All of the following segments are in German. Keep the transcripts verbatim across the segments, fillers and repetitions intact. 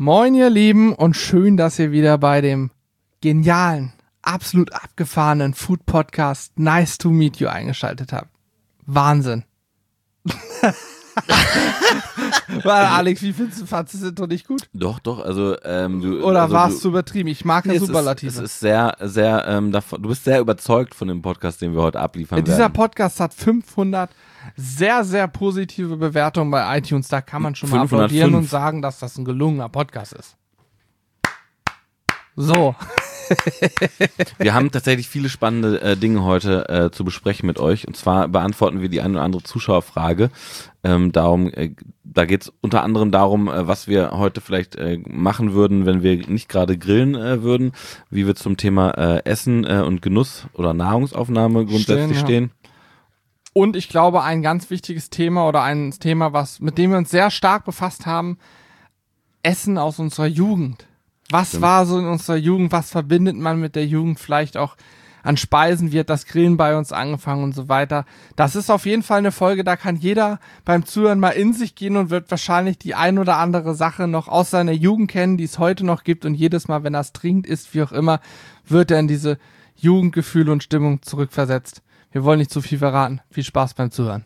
Moin ihr Lieben und schön, dass ihr wieder bei dem genialen, absolut abgefahrenen Food Podcast Nice to Meet You eingeschaltet habt. Wahnsinn. Weil Alex, wie findest du, fandest du das Intro nicht gut? Doch, doch, also ähm, du... Oder also, war du, es zu übertrieben? Ich mag ja nee, Superlative. Es ist, es ist sehr, sehr, ähm, davon, du bist sehr überzeugt von dem Podcast, den wir heute abliefern Dieser werden. Podcast hat fünfhundert sehr, sehr positive Bewertungen bei iTunes. Da kann man schon mal fünfhundertfünf applaudieren und sagen, dass das ein gelungener Podcast ist. So. Wir haben tatsächlich viele spannende äh, Dinge heute äh, zu besprechen mit euch. Und zwar beantworten wir die eine oder andere Zuschauerfrage. Ähm, darum, äh, da geht es unter anderem darum, äh, was wir heute vielleicht äh, machen würden, wenn wir nicht gerade grillen äh, würden, wie wir zum Thema äh, Essen äh, und Genuss oder Nahrungsaufnahme grundsätzlich Stehen, stehen. ja. Und ich glaube, ein ganz wichtiges Thema oder ein Thema, was mit dem wir uns sehr stark befasst haben, Essen aus unserer Jugend. Was Stimmt. war so in unserer Jugend? Was verbindet man mit der Jugend vielleicht auch an Speisen? Wie hat das Grillen bei uns angefangen und so weiter? Das ist auf jeden Fall eine Folge, da kann jeder beim Zuhören mal in sich gehen und wird wahrscheinlich die ein oder andere Sache noch aus seiner Jugend kennen, die es heute noch gibt. Und jedes Mal, wenn er es trinkt, isst, wie auch immer, wird er in diese Jugendgefühle und Stimmung zurückversetzt. Wir wollen nicht zu viel verraten. Viel Spaß beim Zuhören.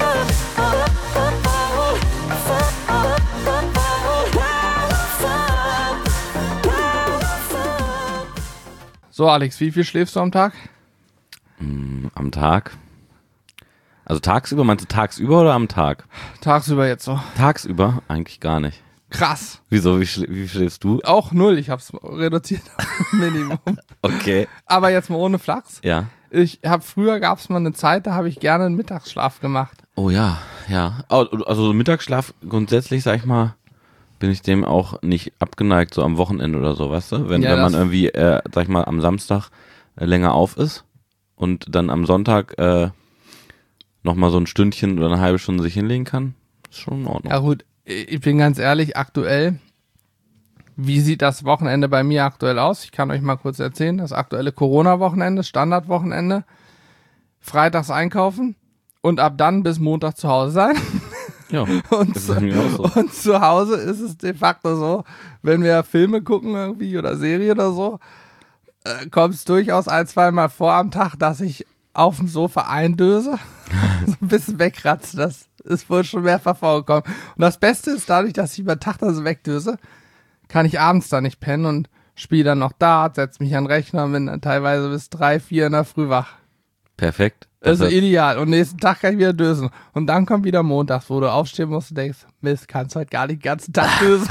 So, Alex, wie viel schläfst du am Tag? Mm, am Tag? Also tagsüber, meinst du tagsüber oder am Tag? Tagsüber jetzt so. Tagsüber? Eigentlich gar nicht. Krass. Wieso? Wie, schl- wie schläfst du? Auch null. Ich hab's reduziert auf Minimum. Okay. Aber jetzt mal ohne Flachs. Ja. Ich hab früher gab's mal eine Zeit, da habe ich gerne einen Mittagsschlaf gemacht. Oh ja, ja. Also Mittagsschlaf grundsätzlich, sag ich mal, bin ich dem auch nicht abgeneigt, so am Wochenende oder so, weißt du? Wenn, Ja, wenn man das- irgendwie, äh, sag ich mal, am Samstag äh, länger auf ist und dann am Sonntag äh, nochmal so ein Stündchen oder eine halbe Stunde sich hinlegen kann, ist schon in Ordnung. Ja gut, ich bin ganz ehrlich, aktuell, wie sieht das Wochenende bei mir aktuell aus? Ich kann euch mal kurz erzählen. Das aktuelle Corona-Wochenende, Standardwochenende, freitags einkaufen und ab dann bis Montag zu Hause sein. Ja, Und, das zu, ist mir auch so. und zu Hause ist es de facto so, wenn wir Filme gucken irgendwie oder Serie oder so, äh, kommt es durchaus ein, zweimal vor am Tag, dass ich auf dem Sofa eindöse, so ein bisschen wegratze. Das ist wohl schon mehrfach vorgekommen. Und das Beste ist, dadurch, dass ich über den Tag da so wegdöse, kann ich abends da nicht pennen und spiele dann noch Dart, setze mich an den Rechner und bin dann teilweise bis drei, vier in der Früh wach. Perfekt. Also Das- ideal. Und nächsten Tag kann ich wieder dösen. Und dann kommt wieder Montag, wo du aufstehen musst und denkst, Mist, kannst heute gar nicht den ganzen Tag dösen.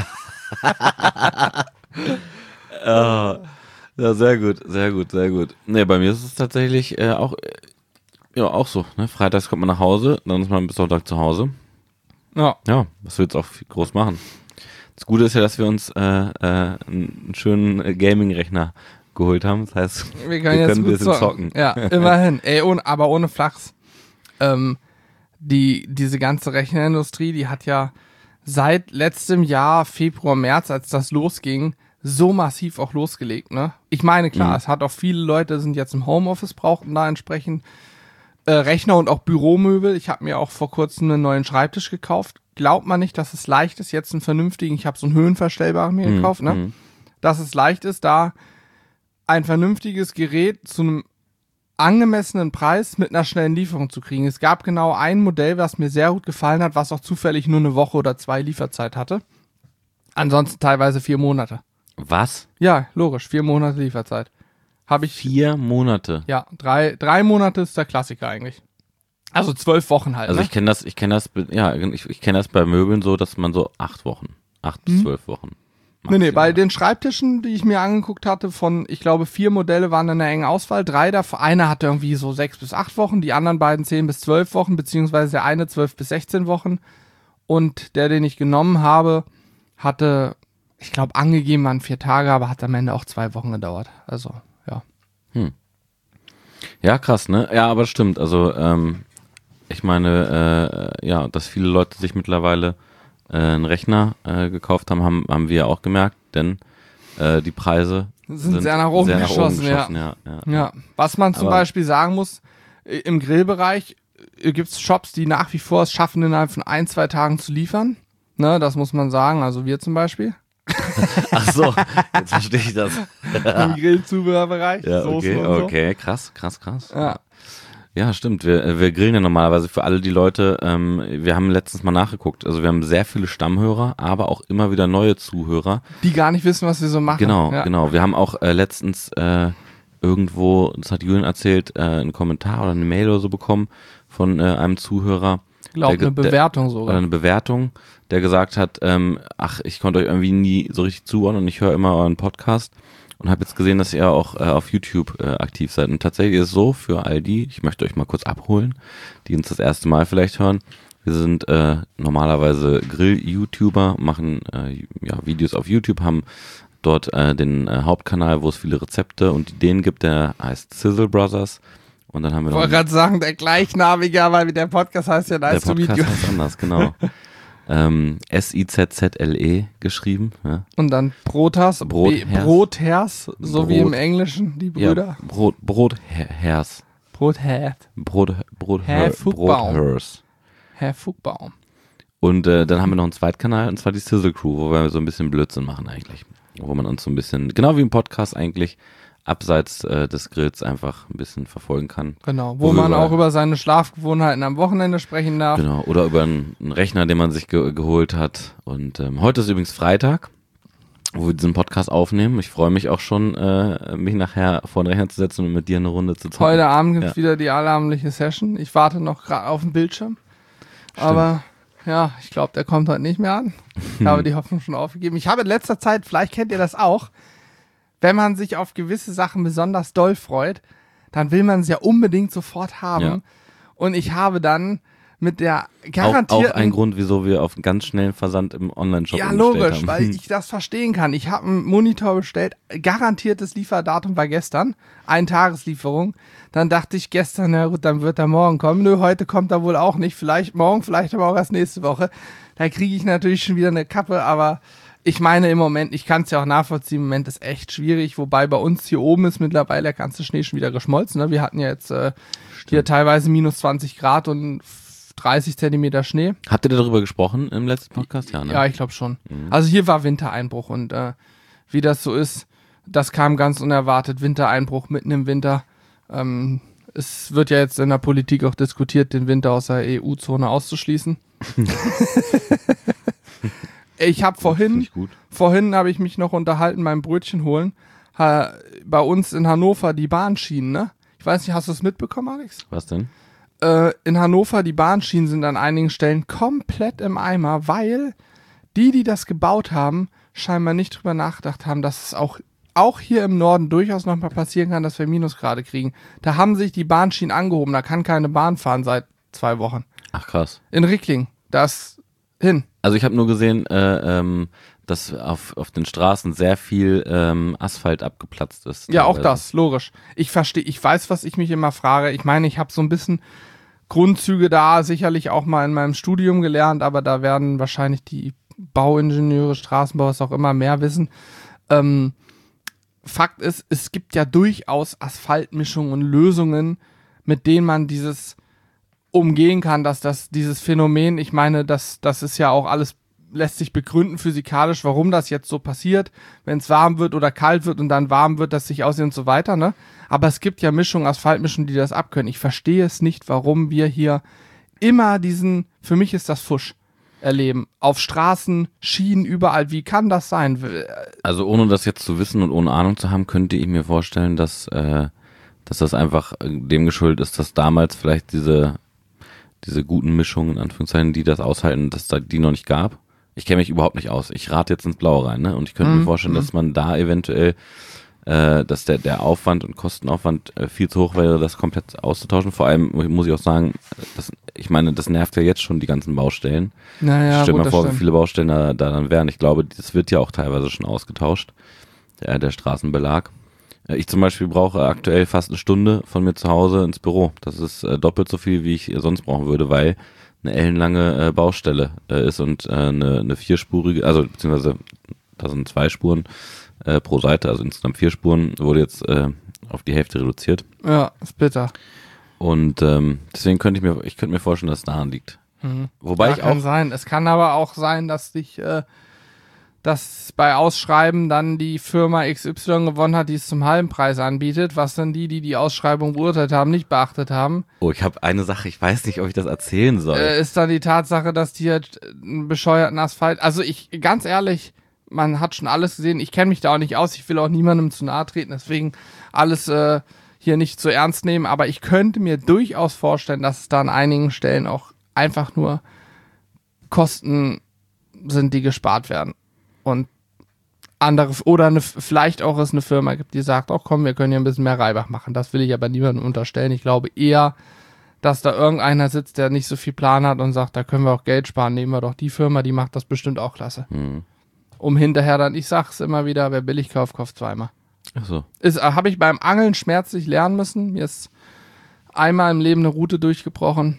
Ah, ja, sehr gut, sehr gut, sehr gut. Nee, bei mir ist es tatsächlich äh, auch, äh, ja, auch so. Ne? Freitags kommt man nach Hause, dann ist man bis Sonntag zu Hause. Ja. Ja, was willst du auch viel groß machen? Das Gute ist ja, dass wir uns äh, äh, einen schönen äh, Gaming-Rechner geholt haben. Das heißt, Wir können wir jetzt können ein gut bisschen zocken. zocken. Ja, immerhin. Ey, ohne, aber ohne Flachs. Ähm, die, diese ganze Rechnerindustrie, die hat ja seit letztem Jahr, Februar, März, als das losging, so massiv auch losgelegt, ne? Ich meine, klar, Mhm. es hat auch viele Leute, sind jetzt im Homeoffice, brauchten da entsprechend äh, Rechner und auch Büromöbel. Ich habe mir auch vor kurzem einen neuen Schreibtisch gekauft. Glaubt man nicht, dass es leicht ist, jetzt einen vernünftigen, ich habe so einen höhenverstellbaren mir Mhm, gekauft, ne? mhm. Dass es leicht ist, da ein vernünftiges Gerät zu einem angemessenen Preis mit einer schnellen Lieferung zu kriegen. Es gab genau ein Modell, was mir sehr gut gefallen hat, was auch zufällig nur eine Woche oder zwei Lieferzeit hatte. Ansonsten teilweise vier Monate. Was? Ja, logisch, vier Monate Lieferzeit. Habe ich, Vier Monate. ja, drei, drei Monate ist der Klassiker eigentlich. Also zwölf Wochen halt, Also ne? ich kenne das, ich kenne das, ja, ich, ich kenne das bei Möbeln so, dass man so acht Wochen, acht bis zwölf Wochen. Nee, nee, bei maximal. den Schreibtischen, die ich mir angeguckt hatte, von, ich glaube, vier Modelle waren in einer engen Auswahl. Drei davon, einer hatte irgendwie so sechs bis acht Wochen, die anderen beiden zehn bis zwölf Wochen, beziehungsweise der eine zwölf bis sechzehn Wochen. Und der, den ich genommen habe, hatte, ich glaube, angegeben waren vier Tage, aber hat am Ende auch zwei Wochen gedauert. Also, ja. Ja, krass, ne? Ja, aber das stimmt. Also, ähm, ich meine, äh, ja, dass viele Leute sich mittlerweile äh, einen Rechner äh, gekauft haben, haben, haben wir ja auch gemerkt, denn äh, die Preise Sind sehr nach oben geschossen, ja. ja, ja. Ja, was man zum Aber- Beispiel sagen muss, äh, im Grillbereich gibt es Shops, die nach wie vor es schaffen, innerhalb von ein, zwei Tagen zu liefern. Ne, das muss man sagen, also wir zum Beispiel. Ach so, jetzt verstehe ich das. Im Grillzubehörbereich. Ja, Soßen okay, und so. okay, krass, krass, krass. Ja. Ja, stimmt. Wir, wir grillen ja normalerweise für alle die Leute. Ähm, wir haben letztens mal nachgeguckt. Also wir haben sehr viele Stammhörer, aber auch immer wieder neue Zuhörer. Die gar nicht wissen, was wir so machen. Genau, ja. genau. Wir haben auch äh, letztens äh, irgendwo, das hat Julian erzählt, äh, einen Kommentar oder eine Mail oder so bekommen von äh, einem Zuhörer. Ich glaube, eine Bewertung der, sogar. Oder eine Bewertung, der gesagt hat, ähm, ach, ich konnte euch irgendwie nie so richtig zuhören und ich höre immer euren Podcast. Und habe jetzt gesehen, dass ihr auch äh, auf YouTube äh, aktiv seid. Und tatsächlich ist es so, für all die, ich möchte euch mal kurz abholen, die uns das erste Mal vielleicht hören. Wir sind äh, normalerweise Grill-YouTuber, machen äh, ja, Videos auf YouTube, haben dort äh, den äh, Hauptkanal, wo es viele Rezepte und Ideen gibt, der heißt Sizzle Brothers. Und dann haben wir ich noch... wollte gerade sagen, der gleichnamige, weil der Podcast heißt ja Nice to Meet You. Der Podcast heißt anders, genau. Ähm, S I Z Z L E geschrieben. Ja. Und dann Brothers, Brothers, Brothers, so Brot. wie im Englischen, die Brüder. Ja, Brot, Brothers. Brothers. Brot, Brot, Herr Fugbaum. Brothers. Herr Fugbaum. Und äh, dann haben wir noch einen Zweitkanal, und zwar die Sizzle Crew, wo wir so ein bisschen Blödsinn machen eigentlich. Wo man uns so ein bisschen, genau wie im Podcast eigentlich, abseits äh, des Grills einfach ein bisschen verfolgen kann. Genau, wo, Wo man wir auch über- über seine Schlafgewohnheiten am Wochenende sprechen darf. Genau, oder über einen, einen Rechner, den man sich ge geholt hat. Und ähm, heute ist übrigens Freitag, wo wir diesen Podcast aufnehmen. Ich freue mich auch schon, äh, mich nachher vor den Rechner zu setzen und mit dir eine Runde zu zocken. Heute Abend gibt es Ja. wieder die allabendliche Session. Ich warte noch gerade auf den Bildschirm. Aber ja, ich glaube, der kommt heute nicht mehr an. Ich habe die Hoffnung schon aufgegeben. Ich habe in letzter Zeit, vielleicht kennt ihr das auch, wenn man sich auf gewisse Sachen besonders doll freut, dann will man es ja unbedingt sofort haben. Ja. Und ich habe dann mit der Auch, garantierten... auch ein Grund, wieso wir auf einen ganz schnellen Versand im Online-Shop Ja, umgestellt logisch, haben. weil ich das verstehen kann. Ich habe einen Monitor bestellt, garantiertes Lieferdatum war gestern, Ein-Tageslieferung. Dann dachte ich gestern, na gut, dann wird er morgen kommen. Nö, heute kommt er wohl auch nicht, vielleicht morgen, vielleicht aber auch erst nächste Woche. Da kriege ich natürlich schon wieder eine Kappe, aber ich meine im Moment, ich kann es ja auch nachvollziehen, im Moment ist echt schwierig, wobei bei uns hier oben ist mittlerweile der ganze Schnee schon wieder geschmolzen. Ne? Wir hatten ja jetzt äh, hier teilweise minus zwanzig Grad und dreißig Zentimeter Schnee. Habt ihr darüber gesprochen im letzten Podcast? Ja, ne? Ja, ich glaube schon. Also hier war Wintereinbruch und äh, wie das so ist, das kam ganz unerwartet. Wintereinbruch mitten im Winter. Ähm, es wird ja jetzt in der Politik auch diskutiert, den Winter aus der E U-Zone auszuschließen. Ich habe Finde vorhin, ich gut. vorhin habe ich mich noch unterhalten beim Brötchen holen. Ha, bei uns in Hannover die Bahnschienen, ne? Ich weiß nicht, hast du es mitbekommen, Alex? Was denn? Äh, in Hannover, die Bahnschienen sind an einigen Stellen komplett im Eimer, weil die, die das gebaut haben, scheinbar nicht drüber nachgedacht haben, dass es auch, auch hier im Norden durchaus nochmal passieren kann, dass wir Minusgrade kriegen. Da haben sich die Bahnschienen angehoben, da kann keine Bahn fahren seit zwei Wochen. Ach krass. In Rickling, das hin. Also ich habe nur gesehen, äh, ähm, dass auf, auf den Straßen sehr viel ähm, Asphalt abgeplatzt ist. Ja, auch teilweise. das, logisch. Ich verstehe, ich weiß, was ich mich immer frage. Ich meine, ich habe so ein bisschen Grundzüge da sicherlich auch mal in meinem Studium gelernt, aber da werden wahrscheinlich die Bauingenieure, Straßenbauer es auch immer mehr wissen. Ähm, Fakt ist, es gibt ja durchaus Asphaltmischungen und Lösungen, mit denen man dieses umgehen kann, dass das dieses Phänomen, ich meine, das, das ist ja auch alles, lässt sich begründen physikalisch, warum das jetzt so passiert, wenn es warm wird oder kalt wird und dann warm wird, dass sich aussieht und so weiter, ne? Aber es gibt ja Mischungen, Asphaltmischungen, die das abkönnen. Ich verstehe es nicht, warum wir hier immer diesen, für mich ist das Fusch, erleben. Auf Straßen, Schienen, überall. Wie kann das sein? Also ohne das jetzt zu wissen und ohne Ahnung zu haben, könnte ich mir vorstellen, dass, äh, dass das einfach äh, dem geschuldet ist, dass damals vielleicht diese, diese guten Mischungen, in Anführungszeichen, die das aushalten, dass da die noch nicht gab. Ich kenne mich überhaupt nicht aus. Ich rate jetzt ins Blaue rein, ne? Und ich könnte Mhm. mir vorstellen, dass man da eventuell, äh, dass der, der Aufwand und Kostenaufwand äh, viel zu hoch wäre, das komplett auszutauschen. Vor allem muss ich auch sagen, das, ich meine, das nervt ja jetzt schon die ganzen Baustellen. Naja, Stell dir gut, mal das vor, wie stimmt. viele Baustellen da, da dann wären. Ich glaube, das wird ja auch teilweise schon ausgetauscht, der, der Straßenbelag. Äh, Ich zum Beispiel brauche aktuell fast eine Stunde von mir zu Hause ins Büro. Das ist äh, doppelt so viel, wie ich sonst brauchen würde, weil eine ellenlange äh, Baustelle äh, ist und äh, eine, eine vierspurige, also beziehungsweise da sind zwei Spuren äh, pro Seite, also insgesamt vier Spuren, wurde jetzt äh, auf die Hälfte reduziert. Ja, ist bitter. Und ähm, deswegen könnte ich mir, ich könnte mir vorstellen, dass es daran liegt. Mhm. Wobei ja, ich kann auch, sein. Es kann aber auch sein, dass dich, äh, dass bei Ausschreiben dann die Firma X Y gewonnen hat, die es zum halben Preis anbietet, was dann die, die die Ausschreibung beurteilt haben, nicht beachtet haben. Oh, ich habe eine Sache, ich weiß nicht, ob ich das erzählen soll. Äh, ist dann die Tatsache, dass die halt einen bescheuerten Asphalt, also ich, ganz ehrlich, man hat schon alles gesehen, ich kenne mich da auch nicht aus, ich will auch niemandem zu nahe treten, deswegen alles äh, hier nicht zu ernst nehmen, aber ich könnte mir durchaus vorstellen, dass es da an einigen Stellen auch einfach nur Kosten sind, die gespart werden. Und andere, oder eine, vielleicht auch es eine Firma gibt, die sagt, oh komm, wir können hier ein bisschen mehr Reibach machen. Das will ich aber niemandem unterstellen. Ich glaube eher, dass da irgendeiner sitzt, der nicht so viel Plan hat und sagt, da können wir auch Geld sparen, nehmen wir doch die Firma, die macht das bestimmt auch klasse. Hm. Um hinterher dann, ich sag's immer wieder, wer billig kauft, kauft zweimal. Ach so. Ist, äh, habe ich beim Angeln schmerzlich lernen müssen. Mir ist einmal im Leben eine Route durchgebrochen.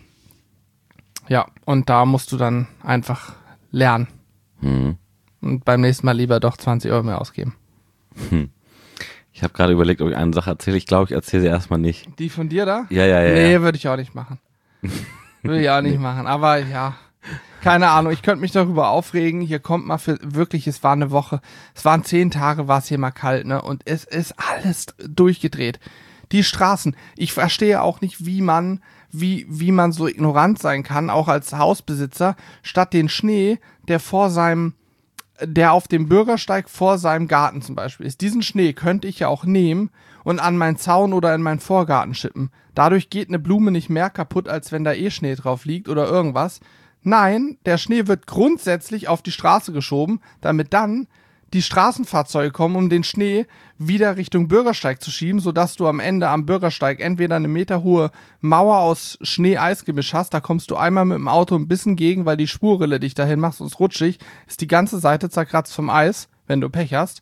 Ja, und da musst du dann einfach lernen. Hm. Und beim nächsten Mal lieber doch zwanzig Euro mehr ausgeben. Hm. Ich habe gerade überlegt, ob ich eine Sache erzähle. Ich glaube, ich erzähle sie erstmal nicht. Die von dir da? Ja, ja, ja. Nee, ja. würde ich auch nicht machen. Würde ich auch nicht machen. Aber ja, keine Ahnung. Ich könnte mich darüber aufregen. Hier kommt mal für, wirklich, es war eine Woche. Es waren zehn Tage, war es hier mal kalt, ne? Und es ist alles durchgedreht. Die Straßen. Ich verstehe auch nicht, wie man, wie, wie man so ignorant sein kann, auch als Hausbesitzer, statt den Schnee, der vor seinem, der auf dem Bürgersteig vor seinem Garten zum Beispiel ist. Diesen Schnee könnte ich ja auch nehmen und an meinen Zaun oder in meinen Vorgarten schippen. Dadurch geht eine Blume nicht mehr kaputt, als wenn da eh Schnee drauf liegt oder irgendwas. Nein, der Schnee wird grundsätzlich auf die Straße geschoben, damit dann die Straßenfahrzeuge kommen, um den Schnee wieder Richtung Bürgersteig zu schieben, sodass du am Ende am Bürgersteig entweder eine meterhohe Mauer aus Schnee-Eis-Gemisch hast, da kommst du einmal mit dem Auto ein bisschen gegen, weil die Spurrille dich dahin macht, sonst rutschig, ist die ganze Seite zerkratzt vom Eis, wenn du Pech hast.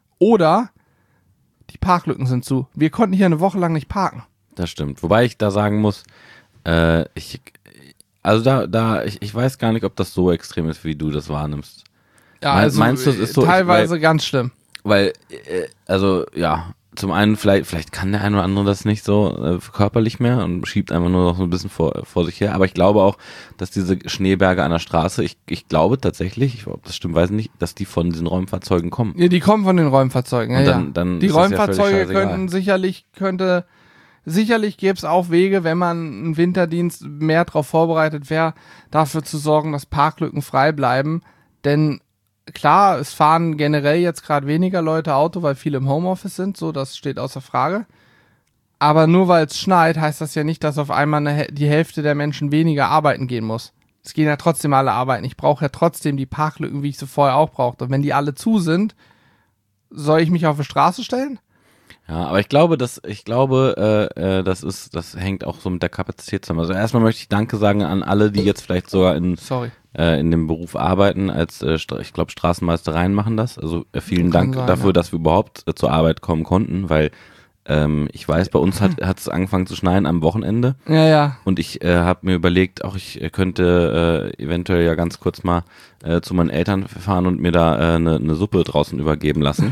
Oder die Parklücken sind zu. Wir konnten hier eine Woche lang nicht parken. Das stimmt. Wobei ich da sagen muss, äh, ich, also da, da, ich, ich weiß gar nicht, ob das so extrem ist, wie du das wahrnimmst. Ja, Mein, also meinst du, es ist so, teilweise ich, weil, ganz schlimm. Weil, äh, also ja, zum einen, vielleicht, vielleicht kann der eine oder andere das nicht so äh, körperlich mehr und schiebt einfach nur noch so ein bisschen vor, vor sich her. Aber ich glaube auch, dass diese Schneeberge an der Straße, ich, ich glaube tatsächlich, ich, ob das stimmt, weiß ich nicht, dass die von diesen Räumfahrzeugen kommen. Ja, die kommen von den Räumfahrzeugen. Ja, und dann, ja. dann die ist das ja Räumfahrzeuge völlig könnten sicherlich, könnte, sicherlich gäbe es auch Wege, wenn man ein Winterdienst mehr darauf vorbereitet wäre, dafür zu sorgen, dass Parklücken frei bleiben. Denn klar, es fahren generell jetzt gerade weniger Leute Auto, weil viele im Homeoffice sind, so, das steht außer Frage. Aber nur weil es schneit, heißt das ja nicht, dass auf einmal eine, die Hälfte der Menschen weniger arbeiten gehen muss. Es gehen ja trotzdem alle arbeiten. Ich brauche ja trotzdem die Parklücken, wie ich sie vorher auch brauchte. Und wenn die alle zu sind, soll ich mich auf die Straße stellen? Ja, aber ich glaube, dass ich glaube, äh, äh, das ist, das hängt auch so mit der Kapazität zusammen. Also erstmal möchte ich Danke sagen an alle, die jetzt vielleicht sogar in Sorry. Äh, in dem Beruf arbeiten, als äh, ich glaube Straßenmeistereien machen das. Also äh, vielen Kann Dank sein, dafür, ja. dass wir überhaupt äh, zur Arbeit kommen konnten, weil ähm, ich weiß, bei uns hat hat es angefangen zu schneien am Wochenende Ja, ja. und ich äh, habe mir überlegt, auch ich äh, könnte äh, eventuell ja ganz kurz mal äh, zu meinen Eltern fahren und mir da eine äh, ne Suppe draußen übergeben lassen,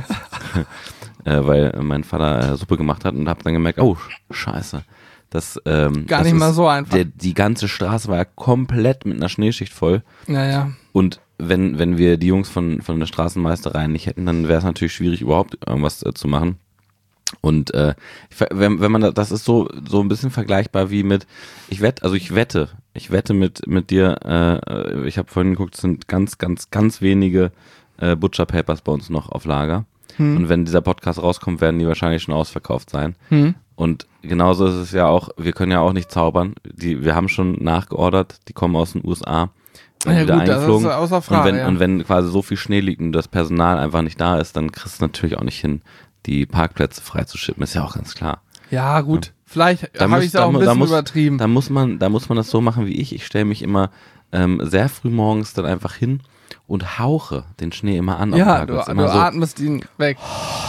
äh, weil mein Vater äh, Suppe gemacht hat und habe dann gemerkt, oh scheiße. Das, ähm, Gar das nicht mal ist, so einfach. Der, die ganze Straße war ja komplett mit einer Schneeschicht voll. Ja, ja. Und wenn, wenn wir die Jungs von, von der Straßenmeisterei nicht hätten, dann wäre es natürlich schwierig, überhaupt irgendwas äh, zu machen. Und äh, ich, wenn, wenn man da, das ist so, so ein bisschen vergleichbar wie mit, ich wette, also ich wette, ich wette mit, mit dir, äh, ich habe vorhin geguckt, es sind ganz, ganz, ganz wenige äh, Butcher Papers bei uns noch auf Lager. Hm. Und wenn dieser Podcast rauskommt, werden die wahrscheinlich schon ausverkauft sein. Hm. Und genauso ist es ja auch, wir können ja auch nicht zaubern. Die, wir haben schon nachgeordert, die kommen aus den U S A. Ja, wieder gut, eingeflogen. das ist außer Frage, und, wenn, ja. und wenn quasi so viel Schnee liegt und das Personal einfach nicht da ist, dann kriegst du natürlich auch nicht hin, die Parkplätze freizuschippen, ist ja auch ganz klar. Ja, gut. Ja. Vielleicht Da habe muss- ich es auch da ein mu- bisschen da muss- übertrieben. Da muss man, da muss man das so machen wie ich. Ich stelle mich immer ähm, sehr früh morgens dann einfach hin und hauche den Schnee immer an. auf dem Ja, du, Parkplatz. du immer so. atmest ihn weg.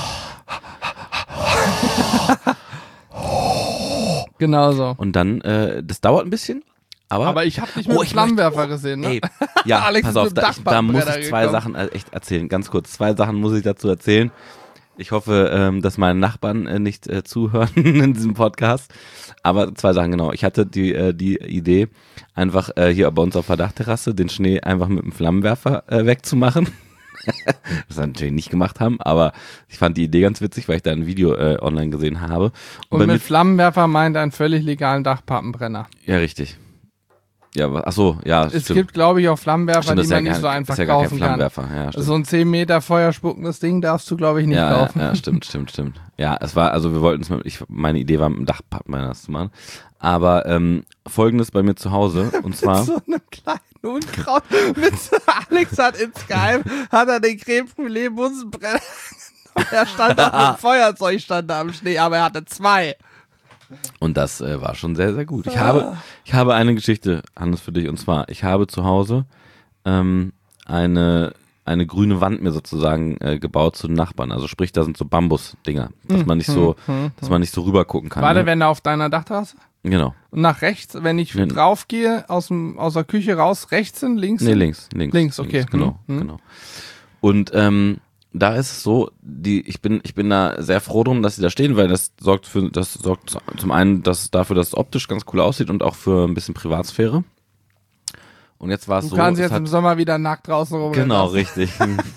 Genau so. Und dann, äh, das dauert ein bisschen, aber, Aber ich habe dich mit Oh, dem ich Flammenwerfer möchte- gesehen, ne? Ey, ja, Alex pass ist auf, mit dem da, ich, da muss Dachbandbrenner ich zwei gekommen. Sachen äh, echt erzählen, ganz kurz. Zwei Sachen muss ich dazu erzählen. Ich hoffe, ähm, dass meine Nachbarn äh, nicht äh, zuhören in diesem Podcast. Aber zwei Sachen, genau. Ich hatte die, äh, die Idee, einfach äh, hier bei uns auf der Dachterrasse den Schnee einfach mit dem Flammenwerfer äh, wegzumachen. das wir natürlich nicht gemacht haben, aber ich fand die Idee ganz witzig, weil ich da ein Video äh, online gesehen habe. Und, Und mit mit Flammenwerfer meint er einen völlig legalen Dachpappenbrenner. Ja, richtig. Ja, ach so, ja, Es stimmt. gibt, glaube ich, auch Flammenwerfer, Stimmt, das die ist man ja nicht gar- so einfach ist ja gar kein kaufen kann. Flammenwerfer. Ja, stimmt. So ein zehn Meter feuerspuckendes Ding darfst du, glaube ich, nicht ja, kaufen. ja, ja, stimmt, stimmt, stimmt. Ja, es war, also wir wollten es mal, ich, meine Idee war mit dem Dachpappenbrenner das zu machen. Aber ähm, Folgendes bei mir zu Hause, und zwar... Mit so einem kleinen Unkraut. Mit so, Alex hat in Skype, hat er den Creme Brûlée Bunsenbrenner genommen. Er stand auf dem Feuerzeug, stand da am Schnee, aber er hatte zwei. Und das äh, war schon sehr, sehr gut. Ich habe, ich habe eine Geschichte, Hannes, für dich. Und zwar, ich habe zu Hause ähm, eine, eine grüne Wand mir sozusagen äh, gebaut zu den Nachbarn. Also sprich, da sind so Bambus-Dinger, dass man nicht so, dass man nicht so rüber gucken kann. Warte, Ne? wenn er auf deiner Dachterrasse? Genau. Und nach rechts, wenn ich Nee. drauf gehe, aus, dem, aus der Küche raus, rechts hin, links Nee, hin? links, links. Links, okay. genau, Hm, hm. genau. Und ähm, da ist es so, die, ich bin, ich bin da sehr froh drum, dass sie da stehen, weil das sorgt für, das sorgt zum einen dass dafür, dass es optisch ganz cool aussieht und auch für ein bisschen Privatsphäre. Und jetzt war es Du so. kannst es jetzt hat, im Sommer wieder nackt draußen rum. Genau, richtig.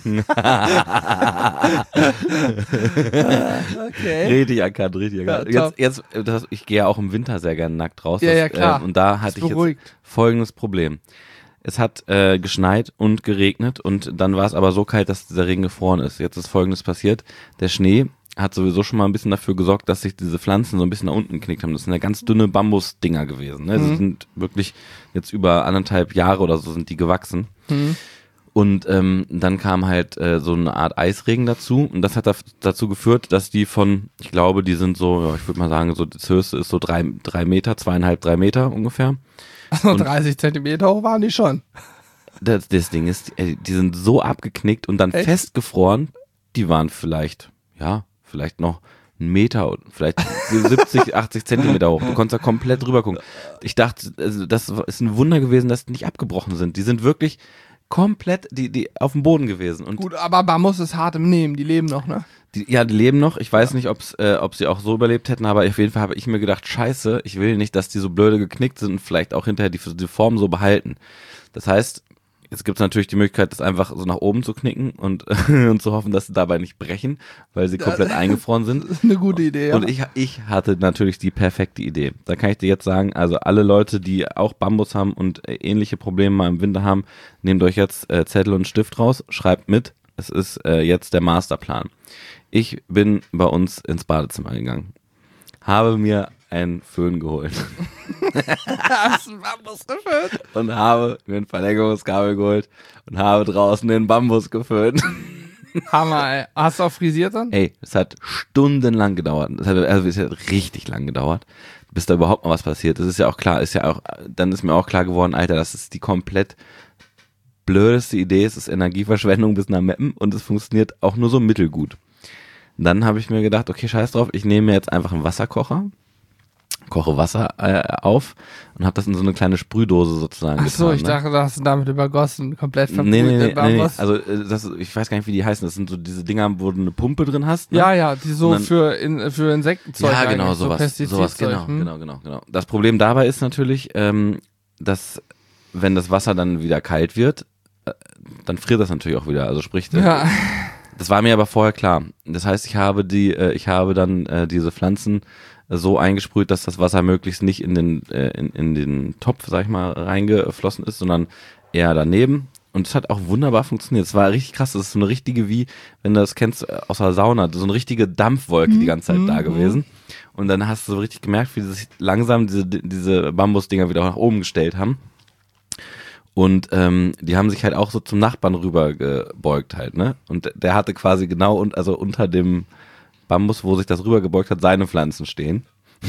Okay. Richtig erkannt, richtig erkannt. Ja, jetzt, jetzt, das, ich gehe ja auch im Winter sehr gerne nackt raus. Ja, das, ja, klar. Äh, und da hatte ich beruhigt. jetzt folgendes Problem. Es hat äh, geschneit und geregnet und dann war es aber so kalt, dass der Regen gefroren ist. Jetzt ist Folgendes passiert. Der Schnee hat sowieso schon mal ein bisschen dafür gesorgt, dass sich diese Pflanzen so ein bisschen nach unten geknickt haben. Das sind ja ganz dünne Bambusdinger gewesen. Ne? Mhm. Sie sind wirklich jetzt über anderthalb Jahre oder so sind die gewachsen. Mhm. Und ähm, dann kam halt äh, so eine Art Eisregen dazu und das hat da, dazu geführt, dass die von, ich glaube, die sind so, ja, ich würde mal sagen, so das höchste ist so drei, drei Meter, zweieinhalb, drei Meter ungefähr. Also dreißig Zentimeter hoch waren die schon. Das, das Ding ist, ey, die sind so abgeknickt und dann Echt? festgefroren, die waren vielleicht, ja, vielleicht noch einen Meter, vielleicht siebzig, achtzig Zentimeter hoch. Du konntest da komplett drüber gucken. Ich dachte, also das ist ein Wunder gewesen, dass die nicht abgebrochen sind. Die sind wirklich komplett die, die auf dem Boden gewesen. Und Gut, aber Bambus ist hart im Nehmen, die leben noch, ne? die, ja, die leben noch. Ich weiß nicht, ob's, äh, ob sie auch so überlebt hätten, aber auf jeden Fall habe ich mir gedacht, scheiße, ich will nicht, dass die so blöde geknickt sind und vielleicht auch hinterher die, die Form so behalten. Das heißt, jetzt gibt es natürlich die Möglichkeit, das einfach so nach oben zu knicken und, und zu hoffen, dass sie dabei nicht brechen, weil sie komplett eingefroren sind. Das ist eine gute Idee, ja. Und ich, ich hatte natürlich die perfekte Idee. Da kann ich dir jetzt sagen, also alle Leute, die auch Bambus haben und äh, ähnliche Probleme mal im Winter haben, nehmt euch jetzt äh, Zettel und Stift raus, schreibt mit. Es ist äh, jetzt der Masterplan. Ich bin bei uns ins Badezimmer gegangen, habe mir einen Föhn geholt Hast du Bambus gefüllt? und habe mir ein Verlängerungskabel geholt und habe draußen den Bambus geföhnt. Hammer, ey. Hast du auch frisiert dann? Ey, es hat stundenlang gedauert. Es hat, also es hat richtig lang gedauert, bis da überhaupt mal was passiert. Das ist ja auch klar, ist ja auch, dann ist mir auch klar geworden, Alter, das ist die komplett blödeste Idee. Es ist Energieverschwendung bis nach Meppen und es funktioniert auch nur so mittelgut. Dann habe ich mir gedacht, okay, scheiß drauf, ich nehme mir jetzt einfach einen Wasserkocher, koche Wasser äh, auf und habe das in so eine kleine Sprühdose sozusagen Ach so, getan, ich ne? dachte, du hast ihn damit übergossen, komplett verbrüht. Nee, nee, nee, den nee, nee. Bambus. Also äh, das, ich weiß gar nicht, wie die heißen. Das sind so diese Dinger, wo du eine Pumpe drin hast. Ne? Ja, ja, die so Und dann- für, in, für Insektenzeug. Ja, genau, eigentlich, so sowas. sowas Pestizidzeug, genau, hm? genau, genau, genau. Das Problem dabei ist natürlich, ähm, dass wenn das Wasser dann wieder kalt wird, äh, dann friert das natürlich auch wieder. Also sprich, äh, Ja, das war mir aber vorher klar. Das heißt, ich habe die, äh, ich habe dann äh, diese Pflanzen äh, so eingesprüht, dass das Wasser möglichst nicht in den, äh, in, in den Topf, sag ich mal, reingeflossen ist, sondern eher daneben. Und es hat auch wunderbar funktioniert. Es war richtig krass. Das ist so eine richtige, wie, wenn du das kennst, äh, aus der Sauna, so eine richtige Dampfwolke die ganze Zeit da gewesen. Und dann hast du so richtig gemerkt, wie sich langsam diese, diese Bambusdinger wieder nach oben gestellt haben. Und ähm, die haben sich halt auch so zum Nachbarn rüber gebeugt halt, ne? Und der hatte quasi genau und also unter dem Bambus, wo sich das rüber gebeugt hat, seine Pflanzen stehen.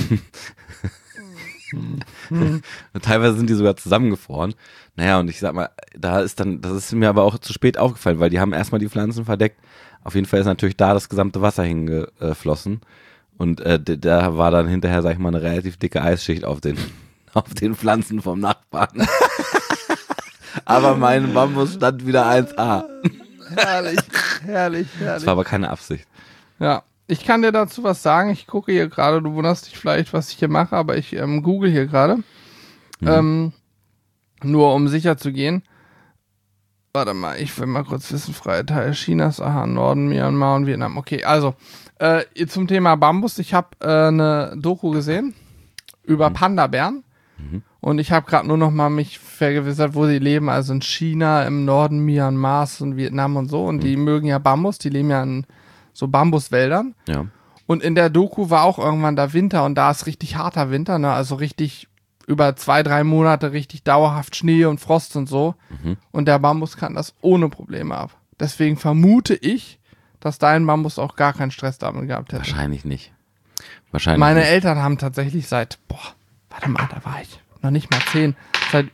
Und teilweise sind die sogar zusammengefroren. Naja, und ich sag mal, da ist dann, das ist mir aber auch zu spät aufgefallen, weil die haben erstmal die Pflanzen verdeckt. Auf jeden Fall ist natürlich da das gesamte Wasser hingeflossen. Und äh, da war dann hinterher, sag ich mal, eine relativ dicke Eisschicht auf den, auf den Pflanzen vom Nachbarn. Aber mein Bambus stand wieder eins A. herrlich, herrlich, Das herrlich. war aber keine Absicht. Ja, ich kann dir dazu was sagen. Ich gucke hier gerade, du wunderst dich vielleicht, was ich hier mache, aber ich ähm, google hier gerade. Mhm. Ähm, nur um sicher zu gehen. Warte mal, ich will mal kurz wissen, freie Teil Chinas, aha, Norden, Myanmar und Vietnam. Okay, also, äh, zum Thema Bambus, ich habe äh, eine Doku gesehen über mhm. Panda-Bären mhm. und ich habe gerade nur noch mal mich vergewissert, wo sie leben, also in China, im Norden Myanmars und Vietnam und so und mhm. die mögen ja Bambus, die leben ja in so Bambuswäldern. Ja. Und in der Doku war auch irgendwann der Winter und da ist richtig harter Winter, ne, also richtig über zwei, drei Monate richtig dauerhaft Schnee und Frost und so. Mhm. Und der Bambus kann das ohne Probleme ab. Deswegen vermute ich, dass dein Bambus auch gar keinen Stress damit gehabt hätte. Wahrscheinlich nicht. Wahrscheinlich Meine nicht. Eltern haben tatsächlich seit, boah, warte mal, da war ich noch nicht mal zehn. Seit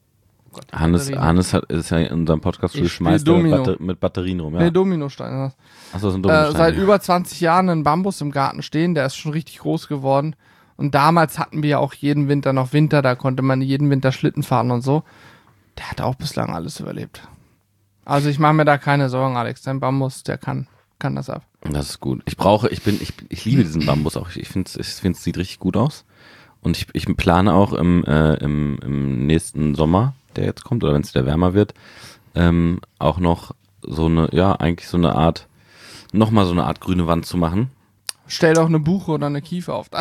oh Gott, Hannes, Hannes hat, ist ja in unserem Podcast schmeißt mit, Batter, mit Batterien rum. Ja. Nee, Dominosteine. Achso, das sind Dominosteine. Äh, seit über zwanzig Jahren ein Bambus im Garten stehen, der ist schon richtig groß geworden. Und damals hatten wir ja auch jeden Winter noch Winter, da konnte man jeden Winter Schlitten fahren und so. Der hat auch bislang alles überlebt. Also ich mache mir da keine Sorgen, Alex. Dein Bambus, der kann, kann das ab. Das ist gut. Ich brauche, ich bin, ich, ich liebe diesen Bambus auch. Ich, ich finde, ich finde, es sieht richtig gut aus. Und ich, ich plane auch im, äh, im, im nächsten Sommer, der jetzt kommt, oder wenn es wieder wärmer wird, ähm, auch noch so eine, ja, eigentlich so eine Art, nochmal so eine Art grüne Wand zu machen. Stell doch eine Buche oder eine Kiefer auf.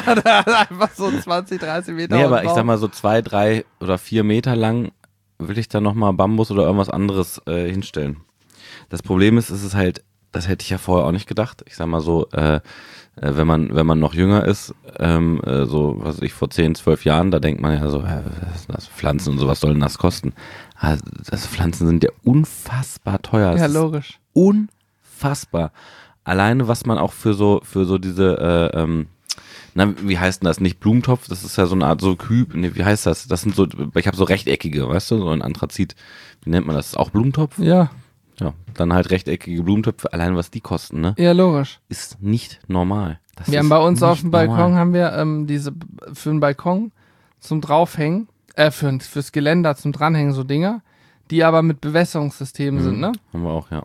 Einfach so zwanzig, dreißig Meter. Nee, aber ich sag mal so zwei, drei oder vier Meter lang will ich da nochmal Bambus oder irgendwas anderes äh, hinstellen. Das Problem ist, es ist halt, das hätte ich ja vorher auch nicht gedacht. Ich sag mal so, äh, äh, wenn man wenn man noch jünger ist, ähm, äh, so was weiß ich, vor zehn, zwölf Jahren, da denkt man ja so, äh, das Pflanzen und sowas sollen das kosten. Also, das Pflanzen sind ja unfassbar teuer. Das ja, logisch. Unfassbar. Alleine, was man auch für so, für so diese, äh, ähm, na, wie heißt denn das? Nicht Blumentopf, das ist ja so eine Art so Küb, nee, wie heißt das? Das sind so, ich habe so rechteckige, weißt du, so ein Anthrazit. Wie nennt man das? Auch Blumentopf? Ja. Ja, dann halt rechteckige Blumentöpfe, allein was die kosten, ne? Ja, logisch. Ist nicht normal. Das wir haben bei uns auf dem Balkon, normal. haben wir ähm, diese, für den Balkon zum Draufhängen, äh, für, fürs Geländer zum Dranhängen so Dinger, die aber mit Bewässerungssystemen mhm. sind, ne? Haben wir auch, ja.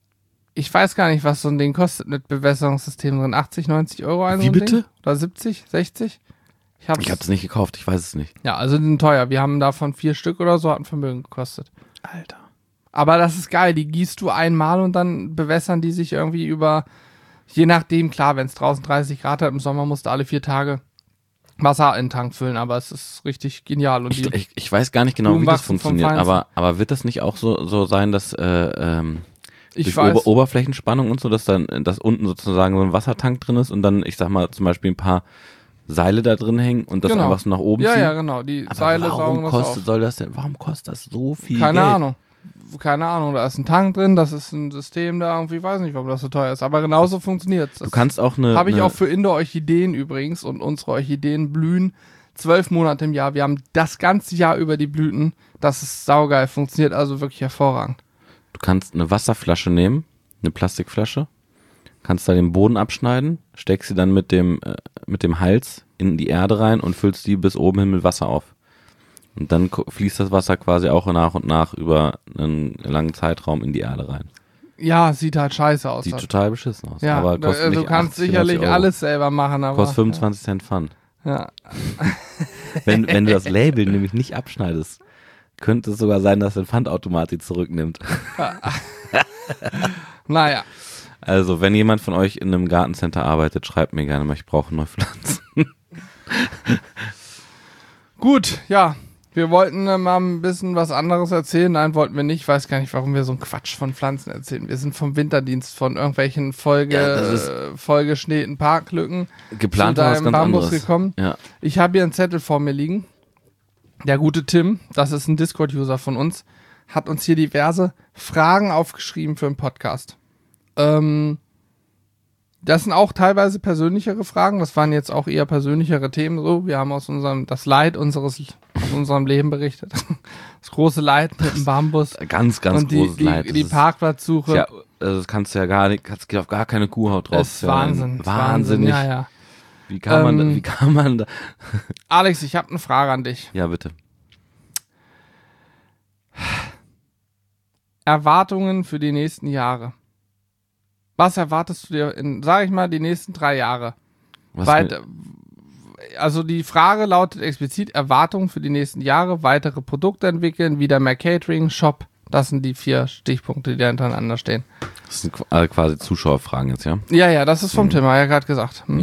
Ich weiß gar nicht, was so ein Ding kostet mit Bewässerungssystemen drin. achtzig, neunzig Euro ein Wie so ein bitte? Ding? Oder siebzig, sechzig? Ich hab's, ich hab's nicht gekauft, ich weiß es nicht. Ja, also die sind teuer. Wir haben davon vier Stück oder so, hat ein Vermögen gekostet. Alter. Aber das ist geil, die gießt du einmal und dann bewässern die sich irgendwie über, je nachdem, klar, wenn es draußen dreißig Grad hat, im Sommer musst du alle vier Tage Wasser in den Tank füllen, aber es ist richtig genial. Und ich, die ich, ich weiß gar nicht genau, wie das funktioniert, aber, aber wird das nicht auch so, so sein, dass äh, ähm, ich durch weiß. Ober- Oberflächenspannung und so, dass dann dass unten sozusagen so ein Wassertank drin ist und dann, ich sag mal, zum Beispiel ein paar Seile da drin hängen und das genau. einfach so nach oben ja, ziehen? Ja, ja, genau, die aber Seile warum saugen das kostet, auf. soll das denn, warum kostet das so viel Keine Geld? Ahnung. Keine Ahnung, da ist ein Tank drin, das ist ein System da, irgendwie weiß nicht, warum das so teuer ist, aber genauso funktioniert es. Du kannst auch eine... Habe ich eine auch für Indoor-Orchideen übrigens und unsere Orchideen blühen zwölf Monate im Jahr. Wir haben das ganze Jahr über die Blüten, das ist saugeil, funktioniert also wirklich hervorragend. Du kannst eine Wasserflasche nehmen, eine Plastikflasche, kannst da den Boden abschneiden, steckst sie dann mit dem, äh, mit dem Hals in die Erde rein und füllst die bis oben hin mit Wasser auf. Und dann fließt das Wasser quasi auch nach und nach über einen langen Zeitraum in die Erde rein. Ja, sieht halt scheiße aus. Sieht halt. total beschissen aus. Ja, aber kostet du nicht kannst achtzig, sicherlich Euro. alles selber machen, aber. Kostet fünfundzwanzig ja. Cent Pfand. Ja. wenn, wenn du das Label nämlich nicht abschneidest, könnte es sogar sein, dass der Pfandautomat die zurücknimmt. Naja. Also, wenn jemand von euch in einem Gartencenter arbeitet, schreibt mir gerne mal, ich brauche neue Pflanzen. Gut, ja. Wir wollten äh, mal ein bisschen was anderes erzählen. Nein, wollten wir nicht. Ich weiß gar nicht, warum wir so einen Quatsch von Pflanzen erzählen. Wir sind vom Winterdienst, von irgendwelchen Folge, ja, äh, vollgeschnitten Parklücken geplant zu war was deinem ganz Bambus anderes. gekommen. Ja. Ich habe hier einen Zettel vor mir liegen. Der gute Tim, das ist ein Discord-User von uns, hat uns hier diverse Fragen aufgeschrieben für einen Podcast. Ähm, das sind auch teilweise persönlichere Fragen. Das waren jetzt auch eher persönlichere Themen. So, wir haben aus unserem das Leid unseres aus unserem Leben berichtet. Das große Leid mit dem Bambus. Ganz, ganz und die, großes die, Leid. Die, die Das Parkplatzsuche. ist, ja, also das kannst du ja gar nicht, kannst, geht auf gar keine Kuhhaut drauf. Das ist Wahnsinn. Ja wahnsinnig. Ja, ja. Wie kann man, Ähm, da, wie kann man da? Alex, ich habe eine Frage an dich. Ja, bitte. Erwartungen für die nächsten Jahre. Was erwartest du dir in, sag ich mal, die nächsten drei Jahre? Was Weit, also die Frage lautet explizit, Erwartungen für die nächsten Jahre, weitere Produkte entwickeln, wieder mehr Catering, Shop, Das sind die vier Stichpunkte, die da hintereinander stehen. Das sind quasi Zuschauerfragen jetzt, ja? Ja, ja, das ist vom mhm. Thema, ja gerade gesagt. Hm. Ja.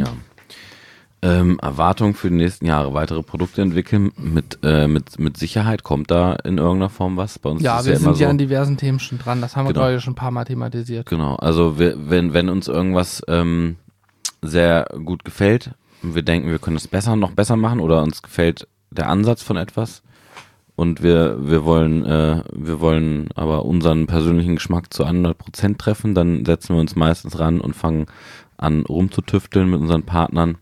Ähm, Erwartungen für die nächsten Jahre, weitere Produkte entwickeln, mit, äh, mit, mit Sicherheit kommt da in irgendeiner Form was bei uns. Ja, ist wir ja sind immer ja so, an diversen Themen schon dran, das haben wir genau. glaube ich schon ein paar Mal thematisiert. Genau, also wir, wenn, wenn uns irgendwas ähm, sehr gut gefällt, und wir denken, wir können es besser, noch besser machen oder uns gefällt der Ansatz von etwas und wir, wir wollen, äh, wir wollen aber unseren persönlichen Geschmack zu hundert Prozent treffen, dann setzen wir uns meistens ran und fangen an rumzutüfteln mit unseren Partnern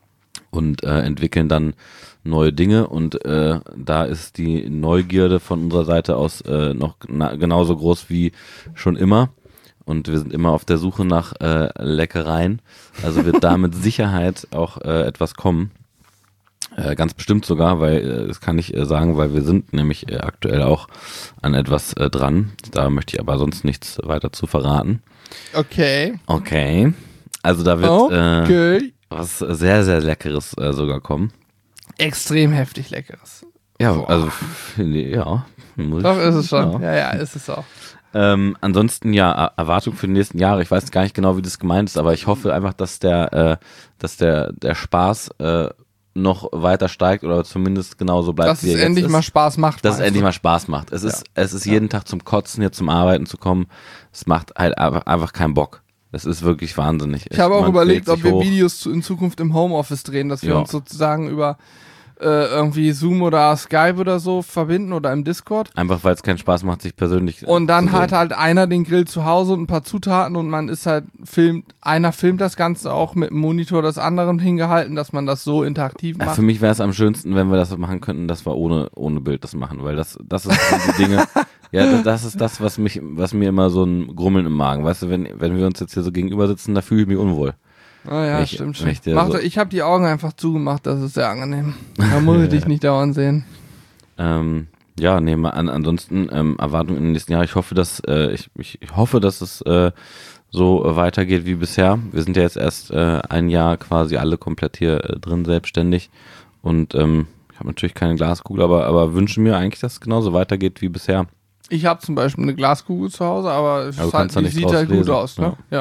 und äh, entwickeln dann neue Dinge und äh, da ist die Neugierde von unserer Seite aus äh, noch na, genauso groß wie schon immer und wir sind immer auf der Suche nach äh, Leckereien, also wird da mit Sicherheit auch äh, etwas kommen, äh, ganz bestimmt sogar, weil äh, das kann ich äh, sagen, weil wir sind nämlich äh, aktuell auch an etwas äh, dran, da möchte ich aber sonst nichts weiter zu verraten. Okay. Okay, also da wird okay. äh, was sehr, sehr Leckeres äh, sogar kommen. Extrem heftig Leckeres. Ja, Boah. also, ja. Muss Doch, ich, ist es schon. Ja, ja, ja, ist es auch. Ähm, ansonsten, ja, Erwartung für die nächsten Jahre. Ich weiß gar nicht genau, wie das gemeint ist, aber ich hoffe einfach, dass der, äh, dass der, der Spaß äh, noch weiter steigt oder zumindest genauso bleibt, dass wie er es jetzt endlich ist. mal Spaß macht. Dass es endlich mal Spaß macht. Es ja. ist, es ist ja. jeden Tag zum Kotzen, hier zum Arbeiten zu kommen. Es macht halt einfach, einfach keinen Bock. Das ist wirklich wahnsinnig. Ich habe auch Man überlegt, ob wir hoch. Videos zu, in Zukunft im Homeoffice drehen, dass wir Ja. uns sozusagen über äh, irgendwie Zoom oder Skype oder so verbinden oder im Discord. Einfach weil es keinen Spaß macht, sich persönlich Und dann zu sehen. hat halt einer den Grill zu Hause und ein paar Zutaten und man ist halt, filmt, einer filmt das Ganze auch mit dem Monitor des anderen hingehalten, dass man das so interaktiv Ja, macht. für mich wäre es am schönsten, wenn wir das machen könnten, dass wir ohne, ohne Bild das machen, weil das, das ist die Dinge, ja, das, das ist das, was mich, was mir immer so ein Grummeln im Magen, weißt du, wenn, wenn wir uns jetzt hier so gegenüber sitzen, da fühle ich mich unwohl. Ah ja, ich, stimmt, stimmt. Ich, Mach so doch, ich habe die Augen einfach zugemacht, das ist sehr angenehm. Da muss ich dich nicht dauernd sehen. Ähm, ja, nee, mal an, ansonsten ähm, Erwartungen in den nächsten Jahren. Ich hoffe, dass äh, ich, ich, ich hoffe, dass es äh, so äh, weitergeht wie bisher. Wir sind ja jetzt erst äh, ein Jahr quasi alle komplett hier äh, drin selbstständig und ähm, ich habe natürlich keine Glaskugel, aber aber wünsche mir eigentlich, dass es genauso weitergeht wie bisher. Ich habe zum Beispiel eine Glaskugel zu Hause, aber es Ja, du ist halt, kannst da die nicht sieht draus halt gut lesen. aus, ne? Ja.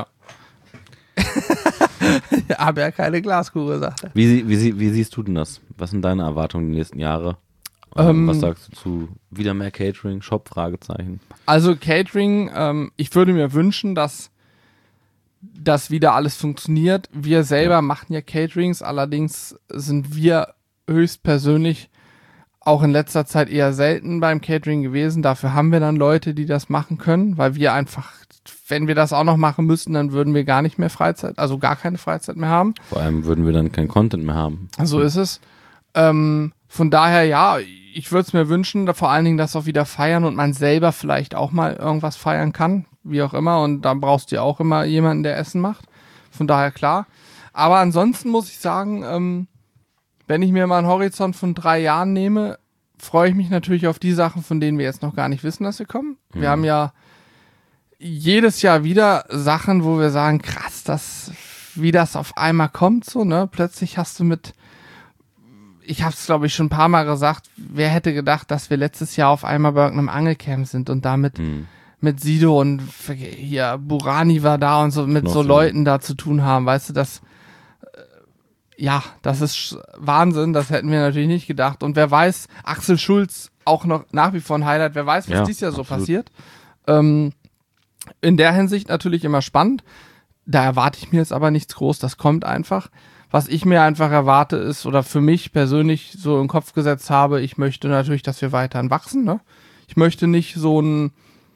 Ich habe ja keine Glaskugel, sagt er. Wie, sie- wie, sie- wie siehst du denn das? Was sind deine Erwartungen die nächsten Jahre? Ähm, Ähm, was sagst du zu wieder mehr Catering, Shop, Fragezeichen? Also Catering, ähm, ich würde mir wünschen, dass das wieder alles funktioniert. Wir selber Ja. machen ja Caterings, allerdings sind wir höchstpersönlich auch in letzter Zeit eher selten beim Catering gewesen. Dafür haben wir dann Leute, die das machen können, weil wir einfach, wenn wir das auch noch machen müssten, dann würden wir gar nicht mehr Freizeit, also gar keine Freizeit mehr haben. Vor allem würden wir dann keinen Content mehr haben. So ist es. Ähm, von daher, ja, ich würde es mir wünschen, da vor allen Dingen das auch wieder feiern und man selber vielleicht auch mal irgendwas feiern kann, wie auch immer. Und da brauchst du ja auch immer jemanden, der Essen macht. Von daher klar. Aber ansonsten muss ich sagen, ähm, wenn ich mir mal einen Horizont von drei Jahren nehme, freue ich mich natürlich auf die Sachen, von denen wir jetzt noch gar nicht wissen, dass sie kommen. Mhm. Wir haben ja jedes Jahr wieder Sachen, wo wir sagen, krass, das, wie das auf einmal kommt, so, ne? Plötzlich hast du mit, ich habe es glaube ich schon ein paar Mal gesagt, wer hätte gedacht, dass wir letztes Jahr auf einmal bei irgendeinem Angelcamp sind und damit Mhm. mit Sido und hier Burani war da und so mit Noch so so. Leuten da zu tun haben, weißt du, das äh, ja, das ist sch- Wahnsinn, das hätten wir natürlich nicht gedacht und wer weiß, Axel Schulz auch noch nach wie vor ein Highlight, wer weiß, was Ja, dieses Jahr so absolut. passiert. Ähm, in der Hinsicht natürlich immer spannend, da erwarte ich mir jetzt aber nichts groß, das kommt einfach. Was ich mir einfach erwarte ist, oder für mich persönlich so im Kopf gesetzt habe, ich möchte natürlich, dass wir weiterhin wachsen, ne? Ich möchte nicht so ein,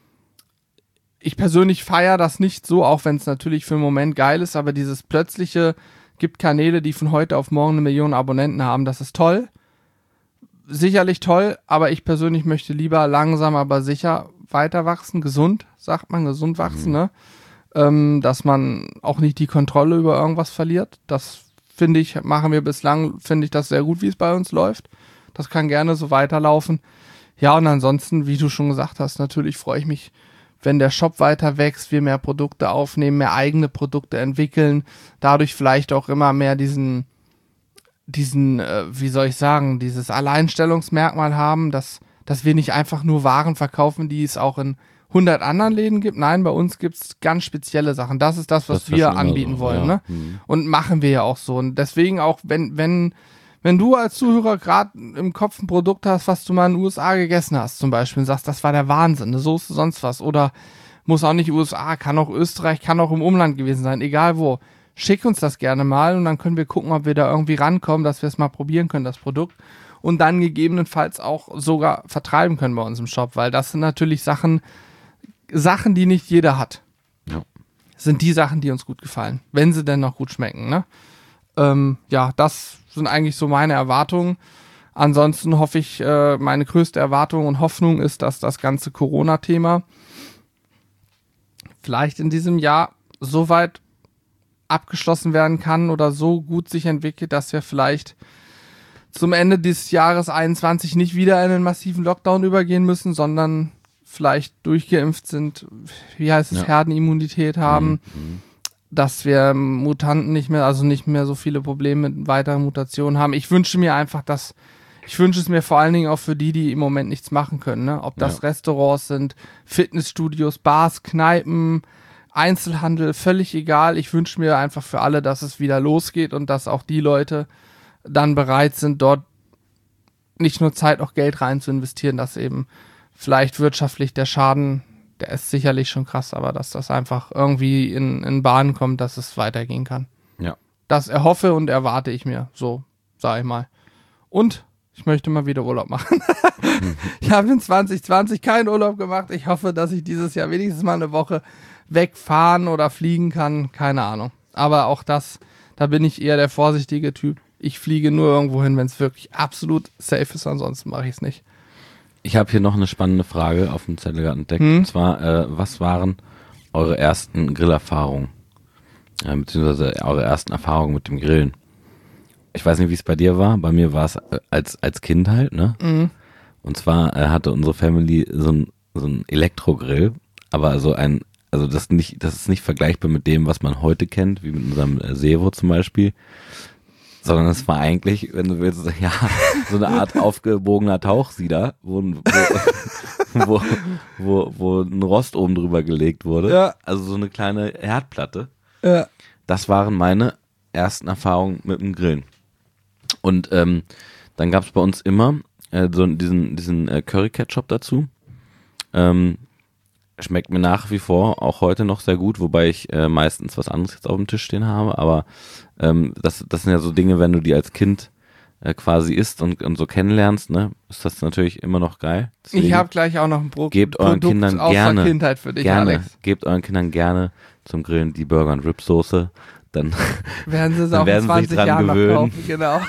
ich persönlich feiere das nicht so, auch wenn es natürlich für einen Moment geil ist, aber dieses plötzliche, gibt Kanäle, die von heute auf morgen eine Million Abonnenten haben, das ist toll. Sicherlich toll, aber ich persönlich möchte lieber langsam, aber sicher weiter wachsen, gesund, sagt man, gesund wachsen, Mhm. ne? Ähm, dass man auch nicht die Kontrolle über irgendwas verliert. Das finde ich, machen wir bislang, finde ich das sehr gut, wie es bei uns läuft. Das kann gerne so weiterlaufen. Ja, und ansonsten, wie du schon gesagt hast, natürlich freue ich mich, wenn der Shop weiter wächst, wir mehr Produkte aufnehmen, mehr eigene Produkte entwickeln, dadurch vielleicht auch immer mehr diesen, diesen, äh, wie soll ich sagen, dieses Alleinstellungsmerkmal haben, dass, dass wir nicht einfach nur Waren verkaufen, die es auch in hundert anderen Läden gibt. Nein, bei uns gibt es ganz spezielle Sachen. Das ist das, was Das wir ist immer anbieten so, wollen. ja. Ne? Mhm. Und machen wir ja auch so. Und deswegen auch, wenn, wenn, wenn du als Zuhörer gerade im Kopf ein Produkt hast, was du mal in den U S A gegessen hast, zum Beispiel, und sagst, das war der Wahnsinn, eine Soße, sonst was. Oder muss auch nicht U S A, kann auch Österreich, kann auch im Umland gewesen sein, egal wo. Schick uns das gerne mal und dann können wir gucken, ob wir da irgendwie rankommen, dass wir es mal probieren können, das Produkt. Und dann gegebenenfalls auch sogar vertreiben können bei uns im Shop, weil das sind natürlich Sachen, Sachen, die nicht jeder hat. Ja. Sind die Sachen, die uns gut gefallen, wenn sie denn noch gut schmecken. Ne? Ähm, ja, das sind eigentlich so meine Erwartungen. Ansonsten hoffe ich, äh, meine größte Erwartung und Hoffnung ist, dass das ganze Corona-Thema vielleicht in diesem Jahr so weit abgeschlossen werden kann oder so gut sich entwickelt, dass wir vielleicht zum Ende des Jahres einundzwanzig nicht wieder in einen massiven Lockdown übergehen müssen, sondern vielleicht durchgeimpft sind, wie heißt es, Ja. Herdenimmunität haben, Mhm. dass wir Mutanten nicht mehr, also nicht mehr so viele Probleme mit weiteren Mutationen haben. Ich wünsche mir einfach, dass, ich wünsche es mir vor allen Dingen auch für die, die im Moment nichts machen können, ne? Ob das Ja. Restaurants sind, Fitnessstudios, Bars, Kneipen, Einzelhandel, völlig egal. Ich wünsche mir einfach für alle, dass es wieder losgeht und dass auch die Leute dann bereit sind, dort nicht nur Zeit, auch Geld rein zu investieren, dass eben vielleicht wirtschaftlich der Schaden, der ist sicherlich schon krass, aber dass das einfach irgendwie in, in Bahnen kommt, dass es weitergehen kann. Ja. Das erhoffe und erwarte ich mir, so sage ich mal. Und ich möchte mal wieder Urlaub machen. Ich habe in zwanzig zwanzig keinen Urlaub gemacht. Ich hoffe, dass ich dieses Jahr wenigstens mal eine Woche wegfahren oder fliegen kann. Keine Ahnung. Aber auch das, da bin ich eher der vorsichtige Typ. Ich fliege nur irgendwo hin, wenn es wirklich absolut safe ist. Ansonsten mache ich es nicht. Ich habe hier noch eine spannende Frage auf dem Zettel gerade entdeckt. Hm? Und zwar, äh, was waren eure ersten Grillerfahrungen? Äh, beziehungsweise eure ersten Erfahrungen mit dem Grillen? Ich weiß nicht, wie es bei dir war. Bei mir war es äh, als, als Kind halt, ne? Mhm. Und zwar äh, hatte unsere Family so ein, so ein Elektrogrill, aber so ein, also das nicht, das ist nicht vergleichbar mit dem, was man heute kennt, wie mit unserem äh, Sevo zum Beispiel, sondern es war eigentlich, wenn du willst, ja, so eine Art aufgebogener Tauchsieder, wo, ein- wo, wo, wo, wo ein Rost oben drüber gelegt wurde. Ja. Also so eine kleine Herdplatte. Ja. Das waren meine ersten Erfahrungen mit dem Grillen. Und ähm, dann gab es bei uns immer äh, so diesen, diesen äh, Curry-Ketchup dazu. Ähm, schmeckt mir nach wie vor auch heute noch sehr gut, wobei ich äh, meistens was anderes jetzt auf dem Tisch stehen habe. Aber ähm, das, das sind ja so Dinge, wenn du die als Kind äh, quasi isst und, und so kennenlernst, ne, ist das natürlich immer noch geil. Deswegen Ich habe gleich auch noch ein Pro gebt euren Produkt Kindern aus gerne, der Kindheit für dich, gerne, Alex. gebt euren Kindern gerne zum Grillen die Burger- und Ribsoße. Dann Werden sie es Dann auch in werden sie sich zwanzig dran Jahren noch gewöhnen. kaufen, genau.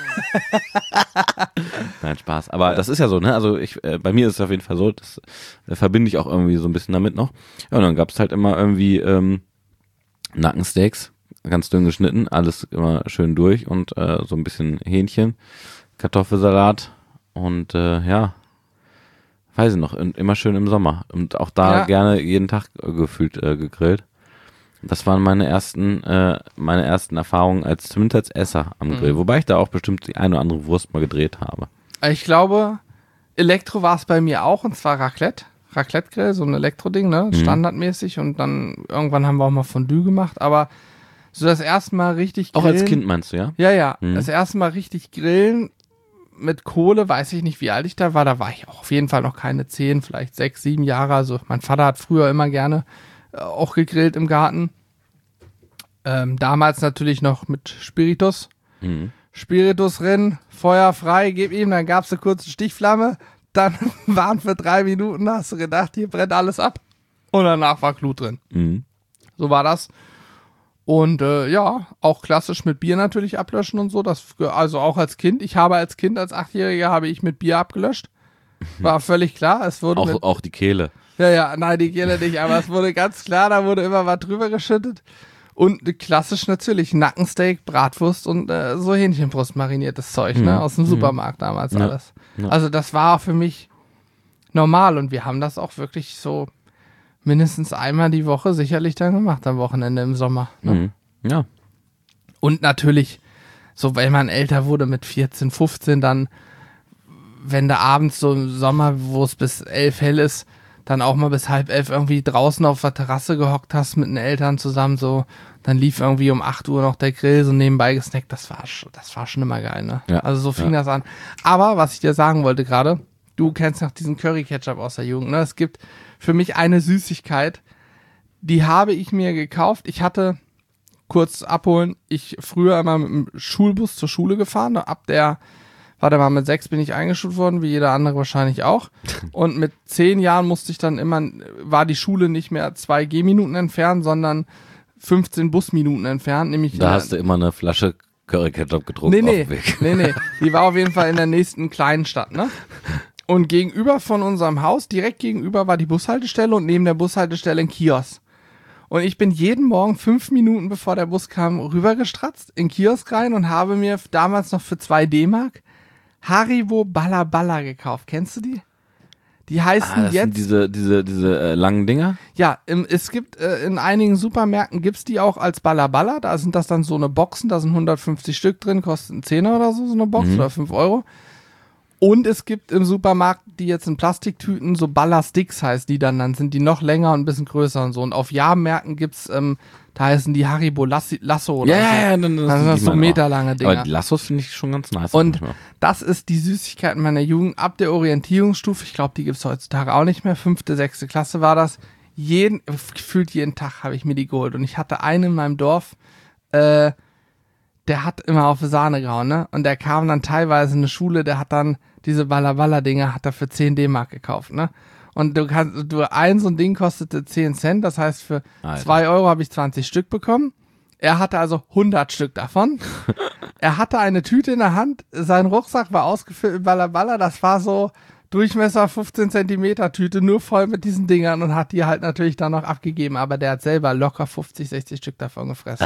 Nein, Spaß. Aber das ist ja so, ne? Also ich, äh, bei mir ist es auf jeden Fall so, das äh, verbinde ich auch irgendwie so ein bisschen damit noch. Ja, und dann gab es halt immer irgendwie ähm, Nackensteaks, ganz dünn geschnitten, alles immer schön durch und äh, so ein bisschen Hähnchen, Kartoffelsalat und äh, ja, weiß ich noch, in, immer schön im Sommer. Und auch da Ja. gerne jeden Tag äh, gefühlt äh, gegrillt. Das waren meine ersten, äh, meine ersten Erfahrungen als zumindest als Esser am Grill. Mhm. Wobei ich da auch bestimmt die eine oder andere Wurst mal gedreht habe. Ich glaube, Elektro war es bei mir auch, und zwar Raclette. Raclette-Grill, so ein Elektro-Ding, ne? Mhm. Standardmäßig. Und dann irgendwann haben wir auch mal Fondue gemacht. Aber so das erste Mal richtig Auch grillen. als Kind meinst du, ja? Ja, ja. Mhm. Das erste Mal richtig grillen mit Kohle, weiß ich nicht, wie alt ich da war. Da war ich auch auf jeden Fall noch keine zehn, vielleicht sechs, sieben Jahre. Also mein Vater hat früher immer gerne äh, auch gegrillt im Garten. Ähm, damals natürlich noch mit Spiritus. Mhm. Spiritus rein, Feuer frei, gib ihm, dann gab es eine kurze Stichflamme. Dann waren für drei Minuten, hast du gedacht, hier brennt alles ab. Und danach war Glut drin. Mhm. So war das. Und äh, ja, auch klassisch mit Bier natürlich ablöschen und so. Das, also auch als Kind. Ich habe als Kind, als Achtjähriger, habe ich mit Bier abgelöscht. War völlig klar. Es wurde Auch, mit, auch die Kehle. ja, ja, nein, die Kehle nicht, aber es wurde ganz klar, da wurde immer was drüber geschüttet. Und klassisch natürlich Nackensteak, Bratwurst und äh, so Hähnchenbrust mariniertes Zeug, Mhm. ne? Aus dem Mhm. Supermarkt damals Ja. alles. Ja. Also das war für mich normal und wir haben das auch wirklich so mindestens einmal die Woche sicherlich dann gemacht am Wochenende im Sommer. Ne? Mhm. Ja. Und natürlich, so wenn man älter wurde mit vierzehn, fünfzehn, dann wenn du abends so im Sommer, wo es bis elf hell ist, dann auch mal bis halb elf irgendwie draußen auf der Terrasse gehockt hast mit den Eltern zusammen, so, dann lief irgendwie um acht Uhr noch der Grill, so nebenbei gesnackt, das war, das war schon immer geil, ne? Ja, also so fing ja. das an. Aber, was ich dir sagen wollte gerade, du kennst noch diesen Curry-Ketchup aus der Jugend, ne? Es gibt für mich eine Süßigkeit, die habe ich mir gekauft. Ich hatte, kurz abholen, ich früher immer mit dem Schulbus zur Schule gefahren, ab der Warte mal, mit sechs bin ich eingeschult worden, wie jeder andere wahrscheinlich auch. Und mit zehn Jahren musste ich dann immer, war die Schule nicht mehr zwei Gehminuten entfernt, sondern fünfzehn Busminuten entfernt. Nämlich da hast du immer eine Flasche Curry-Ketchup gedruckt nee, nee, auf dem Weg. Nee, nee, die war auf jeden Fall in der nächsten kleinen Stadt, ne? Und gegenüber von unserem Haus, direkt gegenüber war die Bushaltestelle und neben der Bushaltestelle ein Kiosk. Und ich bin jeden Morgen fünf Minuten, bevor der Bus kam, rübergestratzt in den Kiosk rein und habe mir damals noch für zwei D-Mark Haribo Balla Balla gekauft. Kennst du die? Die heißen ah, das jetzt... sind diese, diese, diese äh, langen Dinger? Ja, im, es gibt äh, in einigen Supermärkten gibt's die auch als Balla Balla. Da sind das dann so eine Boxen, da sind hundertfünfzig Stück drin, kostet einen Zehner oder so, so eine Box, Mhm. oder fünf Euro. Und es gibt im Supermarkt die jetzt in Plastiktüten, so Balla-Sticks heißt die dann, dann sind die noch länger und ein bisschen größer und so. Und auf Jahrmärkten gibt's, ähm, da heißen die Haribo Lassi, Lasso oder Ja, so. ja, ja. Dann, Das sind das so meterlange Dinger. Aber die Lassos finde ich schon ganz nice. Und manchmal. das ist die Süßigkeit meiner Jugend ab der Orientierungsstufe. Ich glaube, die gibt's heutzutage auch nicht mehr. Fünfte, sechste Klasse war das. Jeden, gefühlt jeden Tag habe ich mir die geholt. Und ich hatte einen in meinem Dorf, äh, der hat immer auf Sahne gehauen, ne? Und der kam dann teilweise in eine Schule, der hat dann diese Balla-Balla-Dinger, hat er für zehn D-Mark gekauft, ne? Und du kannst, du, ein so ein Ding kostete zehn Cent, das heißt für Alter. zwei Euro habe ich zwanzig Stück bekommen. Er hatte also hundert Stück davon. Er hatte eine Tüte in der Hand, sein Rucksack war ausgefüllt mit Balla Balla, das war so Durchmesser fünfzehn Zentimeter Tüte, nur voll mit diesen Dingern und hat die halt natürlich dann noch abgegeben, aber der hat selber locker fünfzig, sechzig Stück davon gefressen.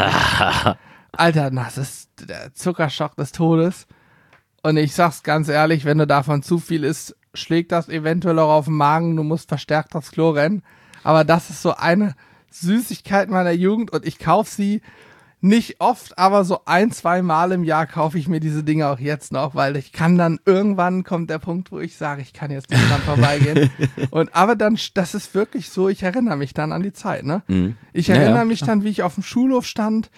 Alter, das ist der Zuckerschock des Todes. Und ich sag's ganz ehrlich, wenn du davon zu viel isst, schlägt das eventuell auch auf den Magen, du musst verstärkt aufs Klo rennen. Aber das ist so eine Süßigkeit meiner Jugend und ich kaufe sie nicht oft, aber so ein, zwei Mal im Jahr kaufe ich mir diese Dinge auch jetzt noch, weil ich kann dann, irgendwann kommt der Punkt, wo ich sage, ich kann jetzt nicht dran vorbeigehen. Und aber dann, das ist wirklich so, ich erinnere mich dann an die Zeit, ne? Mhm. Ich Ja, erinnere ja. mich dann, wie ich auf dem Schulhof stand.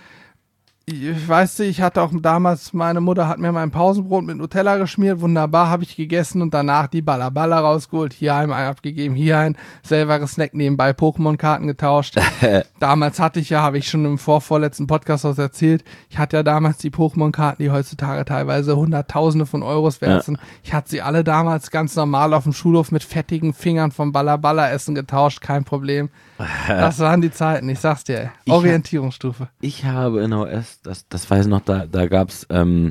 Ich weiß nicht, ich hatte auch damals, meine Mutter hat mir mein Pausenbrot mit Nutella geschmiert, wunderbar, habe ich gegessen und danach die Balla Balla rausgeholt, hier ein abgegeben, hier ein, selber gesnackt, nebenbei Pokémon-Karten getauscht. Damals hatte ich ja, habe ich schon im vorvorletzten Podcast was erzählt, ich hatte ja damals die Pokémon-Karten, die heutzutage teilweise Hunderttausende von Euros wert sind. Ja. Ich hatte sie alle damals ganz normal auf dem Schulhof mit fettigen Fingern vom Balla Balla essen getauscht, kein Problem. Das waren die Zeiten, ich sag's dir, Ich Orientierungsstufe. Ich habe in O S, das, das weiß ich noch, da, da gab es ähm,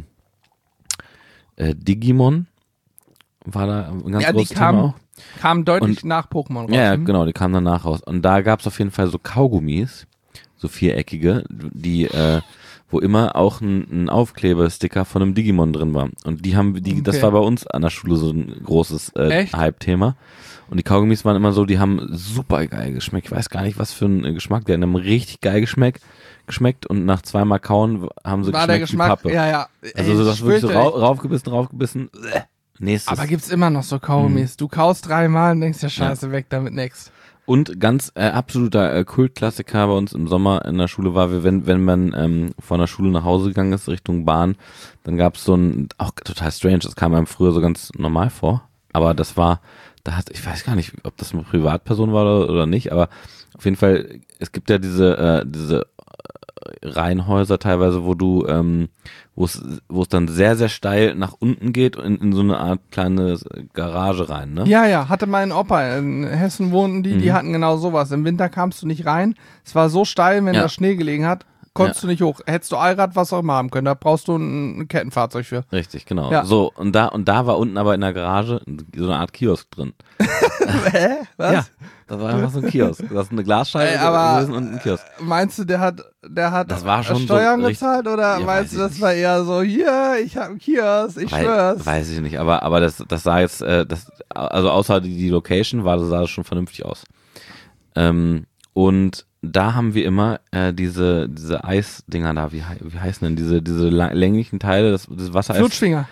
äh, Digimon, war da ein ganz Ja, die großes kam, Thema auch. kam deutlich Und- nach Pokémon raus. Ja, ja, hm? genau, die kamen danach raus. Und da gab es auf jeden Fall so Kaugummis, so viereckige, die, äh, wo immer auch ein, ein Aufklebesticker von einem Digimon drin war. Und die haben, die, das Okay. war bei uns an der Schule so ein großes äh, Echt? Hype-Thema. Und die Kaugummis waren immer so, die haben super geil geschmeckt. Ich weiß gar nicht, was für ein äh, Geschmack. Die haben richtig geil geschmeckt, geschmeckt und nach zweimal Kauen haben sie War der geschmeckt Geschmack, wie Pappe. ja, ja. Also Ey, so, das ich wirklich so schwöre rau dir. raufgebissen, raufgebissen. Äh, nächstes. Aber gibt's immer noch so Kaugummis. Du kaust dreimal und denkst dir, scheiße, weg damit nix. Und ganz äh, absoluter äh, Kultklassiker bei uns im Sommer in der Schule war, wenn, wenn man ähm, von der Schule nach Hause gegangen ist, Richtung Bahn, dann gab's so ein, auch total strange, das kam einem früher so ganz normal vor, aber das war, da hat, ich weiß gar nicht, ob das eine Privatperson war oder, oder nicht, aber auf jeden Fall, es gibt ja diese, äh, diese äh, Reihenhäuser teilweise, wo du, ähm, wo es, wo es dann sehr, sehr steil nach unten geht und in, in so eine Art kleine Garage rein, ne? Ja, ja, hatte mein Opa, in Hessen wohnten die, die Mhm. hatten genau sowas. Im Winter kamst du nicht rein. Es war so steil, wenn Ja. da Schnee gelegen hat, konntest Ja. du nicht hoch. Hättest du Allrad, was auch immer haben können. Da brauchst du ein, ein Kettenfahrzeug für. Richtig, genau. Ja. So, und da, und da war unten aber in der Garage so eine Art Kiosk drin. Hä? Was? Ja, da war einfach so ein Kiosk. Das ist eine Glasscheibe Ey, aber- gewesen und ein Kiosk. Meinst du, der hat, der hat Das war schon so Steuern richtig- gezahlt oder Ja, meinst du, weiß ich das nicht. war eher so, hier, ich hab einen Kiosk, ich Wei- schwör's. Weiß ich nicht, aber, aber das, das sah jetzt, äh, das, also außer die, die Location war, sah das schon vernünftig aus. Ähm, und da haben wir immer äh, diese, diese Eisdinger da, wie, hei- wie heißen denn diese, diese la- länglichen Teile, das, das Wassereis. Flutschfinger.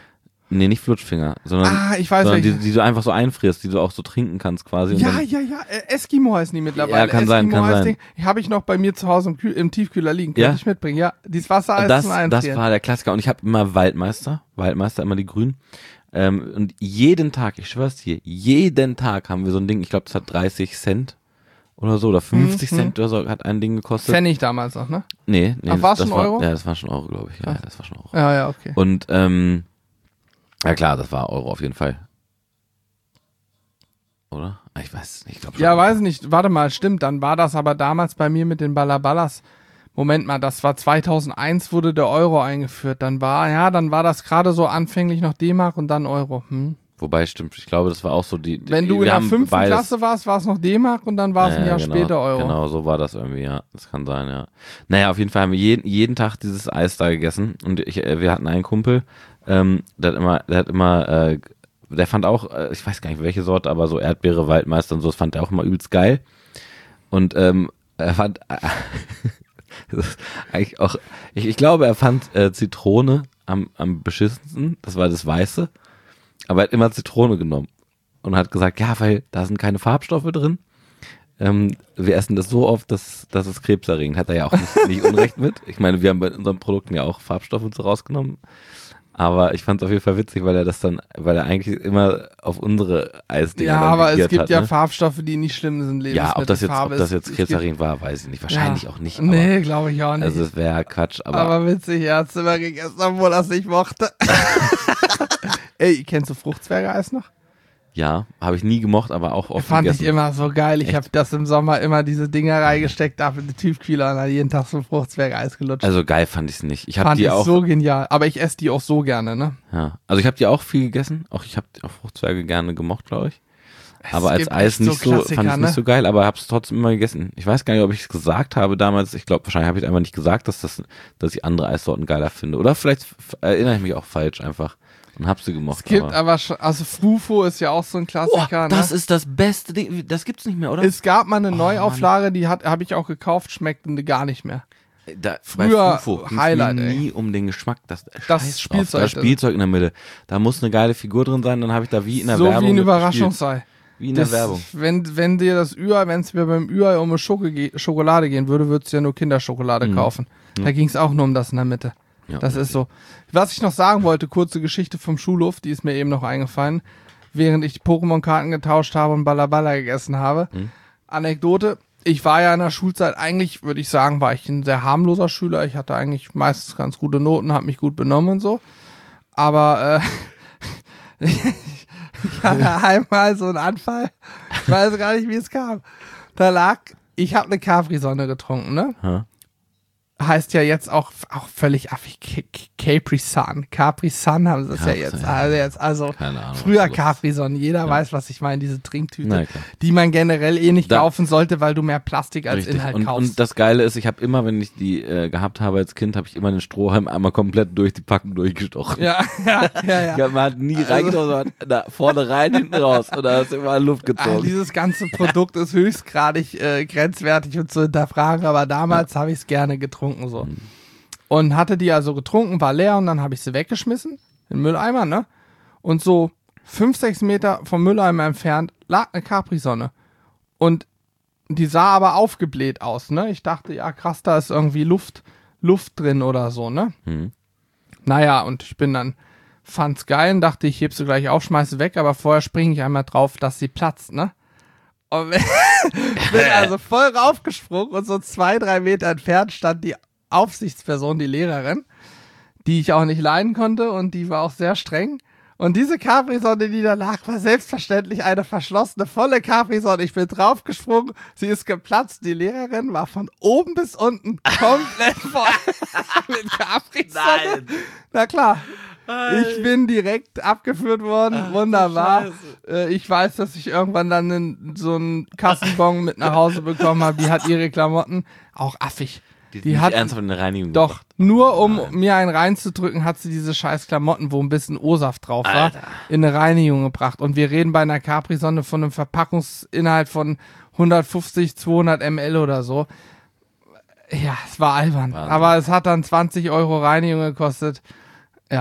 Nee, nicht Flutschfinger, sondern, Ah, ich weiß sondern die, welche. die du einfach so einfrierst, die du auch so trinken kannst quasi. und Ja, dann, ja, ja, äh, Eskimo heißen die mittlerweile. Ja, kann sein, Eskimo kann heißt sein. Ding. Habe ich noch bei mir zu Hause im, Kühl im Tiefkühler liegen. Könnte Ja? ich mitbringen. Ja, dieses Wassereis das, zum das Einfrieren. war der Klassiker. Und ich habe immer Waldmeister, Waldmeister, immer die Grünen. Ähm, und jeden Tag, ich schwör's dir, jeden Tag haben wir so ein Ding, ich glaube, das hat dreißig Cent oder so, oder fünfzig Mhm. Cent oder so, hat ein Ding gekostet. Pfennig damals noch, ne? Nee, nee. Ach, war's das schon war, Euro? Ja, das war schon Euro, glaube ich. Ja, ja, das war schon Euro. Ja, ja, okay. Und, ähm, ja klar, das war Euro auf jeden Fall. Oder? Ich weiß nicht, ich glaube schon. Ja, weiß nicht. Warte mal, stimmt. Dann war das aber damals bei mir mit den Ballaballas. Moment mal, das war zweitausendeins wurde der Euro eingeführt. Dann war, ja, dann war das gerade so anfänglich noch D-Mark und dann Euro. Hm. Wobei, stimmt, ich glaube, das war auch so die. die Wenn du wir in der haben fünften beides- Klasse warst, war es noch D-Mark und dann war es Ja, ein Jahr genau, später Euro. Genau, so war das irgendwie, ja. Das kann sein, ja. Naja, auf jeden Fall haben wir jeden, jeden Tag dieses Eis da gegessen. Und ich, äh, wir hatten einen Kumpel, ähm, der hat immer, der hat immer, äh, der fand auch, äh, ich weiß gar nicht welche Sorte, aber so Erdbeere, Waldmeister und so, das fand er auch immer übelst geil. Und ähm, er fand, äh, das ist eigentlich auch, ich, ich glaube, er fand äh, Zitrone am, am beschissensten, das war das Weiße. Aber er hat immer Zitrone genommen und hat gesagt, ja, weil da sind keine Farbstoffe drin. Ähm, wir essen das so oft, dass, dass es krebserregend. Hat er ja auch nicht, nicht Unrecht mit. Ich meine, wir haben bei unseren Produkten ja auch Farbstoffe und so rausgenommen. Aber ich fand es auf jeden Fall witzig, weil er das dann, weil er eigentlich immer auf unsere Eisdinger Ja, dann aber es reagiert gibt hat, ja ne? Farbstoffe, die nicht schlimm sind. Ja, ob das jetzt, ob Farbe das ist- jetzt es gibt- krebserregend war, weiß ich nicht. Wahrscheinlich ja. auch nicht. Aber, Nee, glaube ich auch nicht. also es wäre Quatsch, aber, aber, witzig, er hat es immer gegessen, obwohl er es nicht mochte. Ey, kennst du Fruchtzwerge-Eis noch? ja, habe ich nie gemocht, aber auch oft Fand gegessen. ich immer so geil. Ich Echt? habe das im Sommer immer diese Dinger reingesteckt, da in den Tiefkühler und dann jeden Tag so ein Fruchtzwerge-Eis gelutscht. Also geil fand ich es nicht. Ich habe Fand die ich auch so genial. Aber ich esse die auch so gerne, ne? Ja, also ich habe die auch viel gegessen. Auch ich habe auch Fruchtzwerge gerne gemocht, glaube ich. Es Aber als gibt Eis echt nicht so, Klassiker, fand ich ne? nicht so geil, aber habe es trotzdem immer gegessen. Ich weiß gar nicht, ob ich es gesagt habe damals. Ich glaube, wahrscheinlich habe ich einfach nicht gesagt, dass das, dass ich andere Eissorten geiler finde. Oder vielleicht f- erinnere ich mich auch falsch einfach und habe sie gemocht. Es gibt aber aber schon, also Frufo ist ja auch so ein Klassiker, das ne? ist das beste Ding. Das gibt's nicht mehr, oder? Es gab mal eine Oh, Neuauflage, die hat habe ich auch gekauft, schmeckte gar nicht mehr. Da, früher bei Fufo ging's Highlight, mir ey. nie um den Geschmack. Das, Das Scheiß Spielzeug drauf, das drin. Spielzeug in der Mitte. Da muss eine geile Figur drin sein, dann habe ich da wie in der So Werbung wie ein mitgespielt. Überraschungsei. Wie in der Das, Werbung. wenn, wenn dir das Ü-Ei, wenn es mir beim Ü-Ei um eine Schoko ge Schokolade gehen würde, würdest du ja nur Kinderschokolade Mhm. kaufen. Da ging es auch nur um das in der Mitte. Ja, Das ist so. Was ich noch sagen wollte, kurze Geschichte vom Schulhof, die ist mir eben noch eingefallen, während ich Pokémon-Karten getauscht habe und Ballaballa gegessen habe. Mhm. Anekdote, ich war ja in der Schulzeit, eigentlich würde ich sagen, war ich ein sehr harmloser Schüler. Ich hatte eigentlich meistens ganz gute Noten, habe mich gut benommen und so. Aber äh, ich hatte einmal so einen Anfall, ich weiß gar nicht, wie es kam. Da lag, ich habe eine Capri-Sonne getrunken, ne? Ha? Heißt ja jetzt auch, auch völlig affig, K- K- Capri Sun. Capri Sun haben sie es ja Capri jetzt. Sun, ja. Also, jetzt, also Keine Ahnung. früher was das Capri Sun. Jeder Ja. weiß, was ich meine, diese Trinktüte, Na klar. die man generell eh nicht Da- kaufen sollte, weil du mehr Plastik als Richtig. Inhalt und, kaufst. und das Geile ist, ich habe immer, wenn ich die äh, gehabt habe als Kind, habe ich immer den Strohhalm einmal komplett durch die Packung durchgestochen. ja, ja, ja, ja. Ja, man hat nie Also- reingestochen, sondern da vorne rein, hinten raus. Und da hast du immer Luft Ah, gezogen. dieses ganze Produkt ist höchstgradig äh, grenzwertig und zu hinterfragen, aber damals habe ich es gerne getrunken so. Mhm. Und hatte die also getrunken, war leer und dann habe ich sie weggeschmissen in den Mülleimer, ne? Und so fünf, sechs Meter vom Mülleimer entfernt lag eine Capri-Sonne. Und die sah aber aufgebläht aus, ne? Ich dachte, ja krass, da ist irgendwie Luft, Luft drin oder so, ne? Mhm. Naja, und ich bin dann, fand's geil und dachte, ich heb sie gleich auf, schmeiße weg, aber vorher springe ich einmal drauf, dass sie platzt, ne? Und bin also voll raufgesprungen und so zwei, drei Meter entfernt stand die Aufsichtsperson, die Lehrerin, die ich auch nicht leiden konnte und die war auch sehr streng. Und diese Capri-Sonne, die da lag, war selbstverständlich eine verschlossene, volle Capri-Sonne. Ich bin draufgesprungen, sie ist geplatzt. Die Lehrerin war von oben bis unten komplett voll mit Capri-Sonne. Nein. Na klar. Ich bin direkt abgeführt worden, Ach, wunderbar. du Äh, ich weiß, dass ich irgendwann dann einen, so einen Kassenbon mit nach Hause bekommen habe. Die hat ihre Klamotten, auch affig. Die, Die nicht hat- ernsthaft in der Reinigung Doch, gebracht. nur um Nein. mir einen reinzudrücken, hat sie diese scheiß Klamotten, wo ein bisschen O-Saft drauf war, Alter. in eine Reinigung gebracht. Und wir reden bei einer Capri-Sonne von einem Verpackungsinhalt von hundertfünfzig, zweihundert Milliliter oder so. Ja, es war albern. Wahnsinn. Aber es hat dann zwanzig Euro Reinigung gekostet. Ja,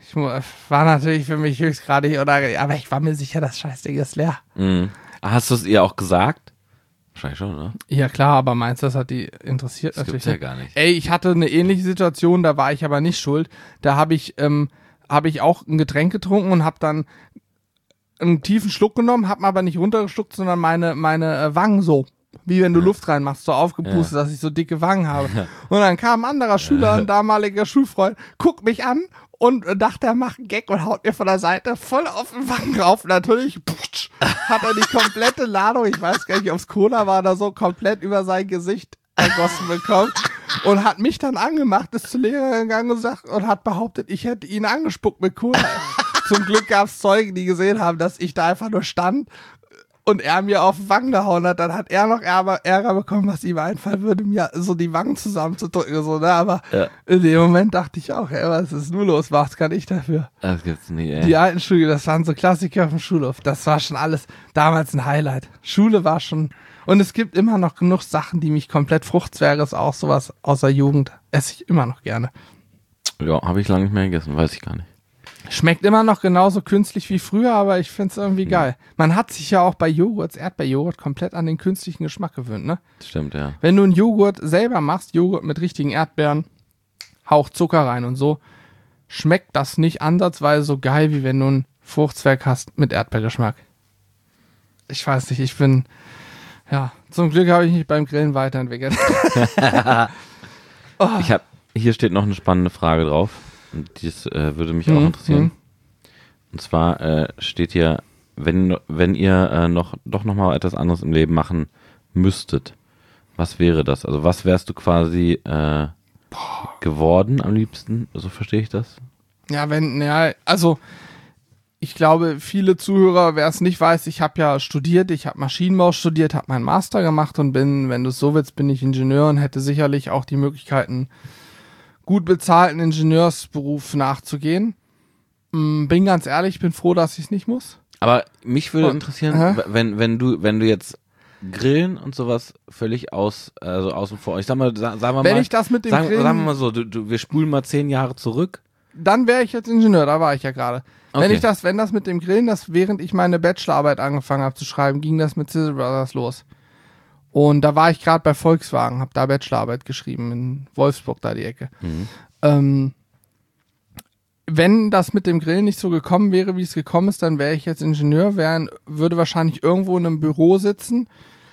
Ich war natürlich für mich höchstgradig, oder, aber ich war mir sicher, das Scheißding ist leer. Mhm. Hast du es ihr auch gesagt? Wahrscheinlich schon, oder? Ja klar, aber meinst du, das hat die interessiert Das natürlich. gibt's ja gar nicht. Ey, ich hatte eine ähnliche Situation, da war ich aber nicht schuld. Da habe ich, ähm, habe ich auch ein Getränk getrunken und habe dann einen tiefen Schluck genommen, habe aber nicht runtergeschluckt, sondern meine, meine äh, Wangen so, wie wenn du Luft reinmachst, so aufgepustet, ja. dass ich so dicke Wangen habe. Ja. Und dann kam ein anderer Schüler, ein damaliger Schulfreund, guckt mich an und dachte, er macht einen Gag und haut mir von der Seite voll auf den Wangen rauf. Und natürlich putsch, hat er die komplette Ladung, ich weiß gar nicht, ob es Cola war oder so, komplett über sein Gesicht ergossen bekommen. Und hat mich dann angemacht, ist zur Lehrerin gegangen und, sagt, und hat behauptet, ich hätte ihn angespuckt mit Cola. Zum Glück gab es Zeugen, die gesehen haben, dass ich da einfach nur stand und er mir auf den Wangen gehauen hat. Dann hat er noch Ärger, Ärger bekommen, was ihm einfallen würde, mir so die Wangen zusammenzudrücken. So, ne? Aber ja. in dem Moment dachte ich auch, ey, was ist nur los? Was kann ich dafür? Das gibt's nie, ey. Die alten Schule, das waren so Klassiker auf dem Schulhof. Das war schon alles damals ein Highlight. Schule war schon... Und es gibt immer noch genug Sachen, die mich komplett Fruchtzwerge ist, auch sowas aus der Jugend. Esse ich immer noch gerne. Ja, habe ich lange nicht mehr gegessen, weiß ich gar nicht. Schmeckt immer noch genauso künstlich wie früher, aber ich finde es irgendwie hm. geil. Man hat sich ja auch bei Joghurt, Erdbeerjoghurt, komplett an den künstlichen Geschmack gewöhnt, ne? Stimmt, ja. Wenn du einen Joghurt selber machst, Joghurt mit richtigen Erdbeeren, Hauch Zucker rein und so, schmeckt das nicht ansatzweise so geil, wie wenn du einen Fruchtzwerg hast mit Erdbeergeschmack. Ich weiß nicht, ich bin... Ja, zum Glück habe ich mich beim Grillen weiterentwickelt. oh. Ich hab, hier steht noch eine spannende Frage drauf. Und das äh, würde mich auch mhm. interessieren. Und zwar äh, steht hier, wenn, wenn ihr äh, noch doch noch mal etwas anderes im Leben machen müsstet, was wäre das? Also was wärst du quasi äh, geworden am liebsten? So verstehe ich das? Ja, wenn, ja, also ich glaube, viele Zuhörer, wer es nicht weiß, ich habe ja studiert, ich habe Maschinenbau studiert, habe meinen Master gemacht und bin, wenn du es so willst, bin ich Ingenieur und hätte sicherlich auch die Möglichkeiten, gut bezahlten Ingenieursberuf nachzugehen. Bin ganz ehrlich, bin froh, dass ich es nicht muss. Aber mich würde interessieren, äh? wenn, wenn du, wenn du jetzt Grillen und sowas völlig aus, also außen vor. Ich sag mal, sagen wir mal. Wenn ich das mit dem sagen, Grillen, sagen wir mal so, du, du, wir spulen mal zehn Jahre zurück. Dann wäre ich jetzt Ingenieur, da war ich ja gerade. Okay. Wenn ich das, wenn das mit dem Grillen, das während ich meine Bachelorarbeit angefangen habe zu schreiben, ging das mit Sizzle Brothers los. Und da war ich gerade bei Volkswagen, habe da Bachelorarbeit geschrieben in Wolfsburg, da die Ecke. Mhm. Ähm, wenn das mit dem Grillen nicht so gekommen wäre, wie es gekommen ist, dann wäre ich jetzt Ingenieur, wär, würde wahrscheinlich irgendwo in einem Büro sitzen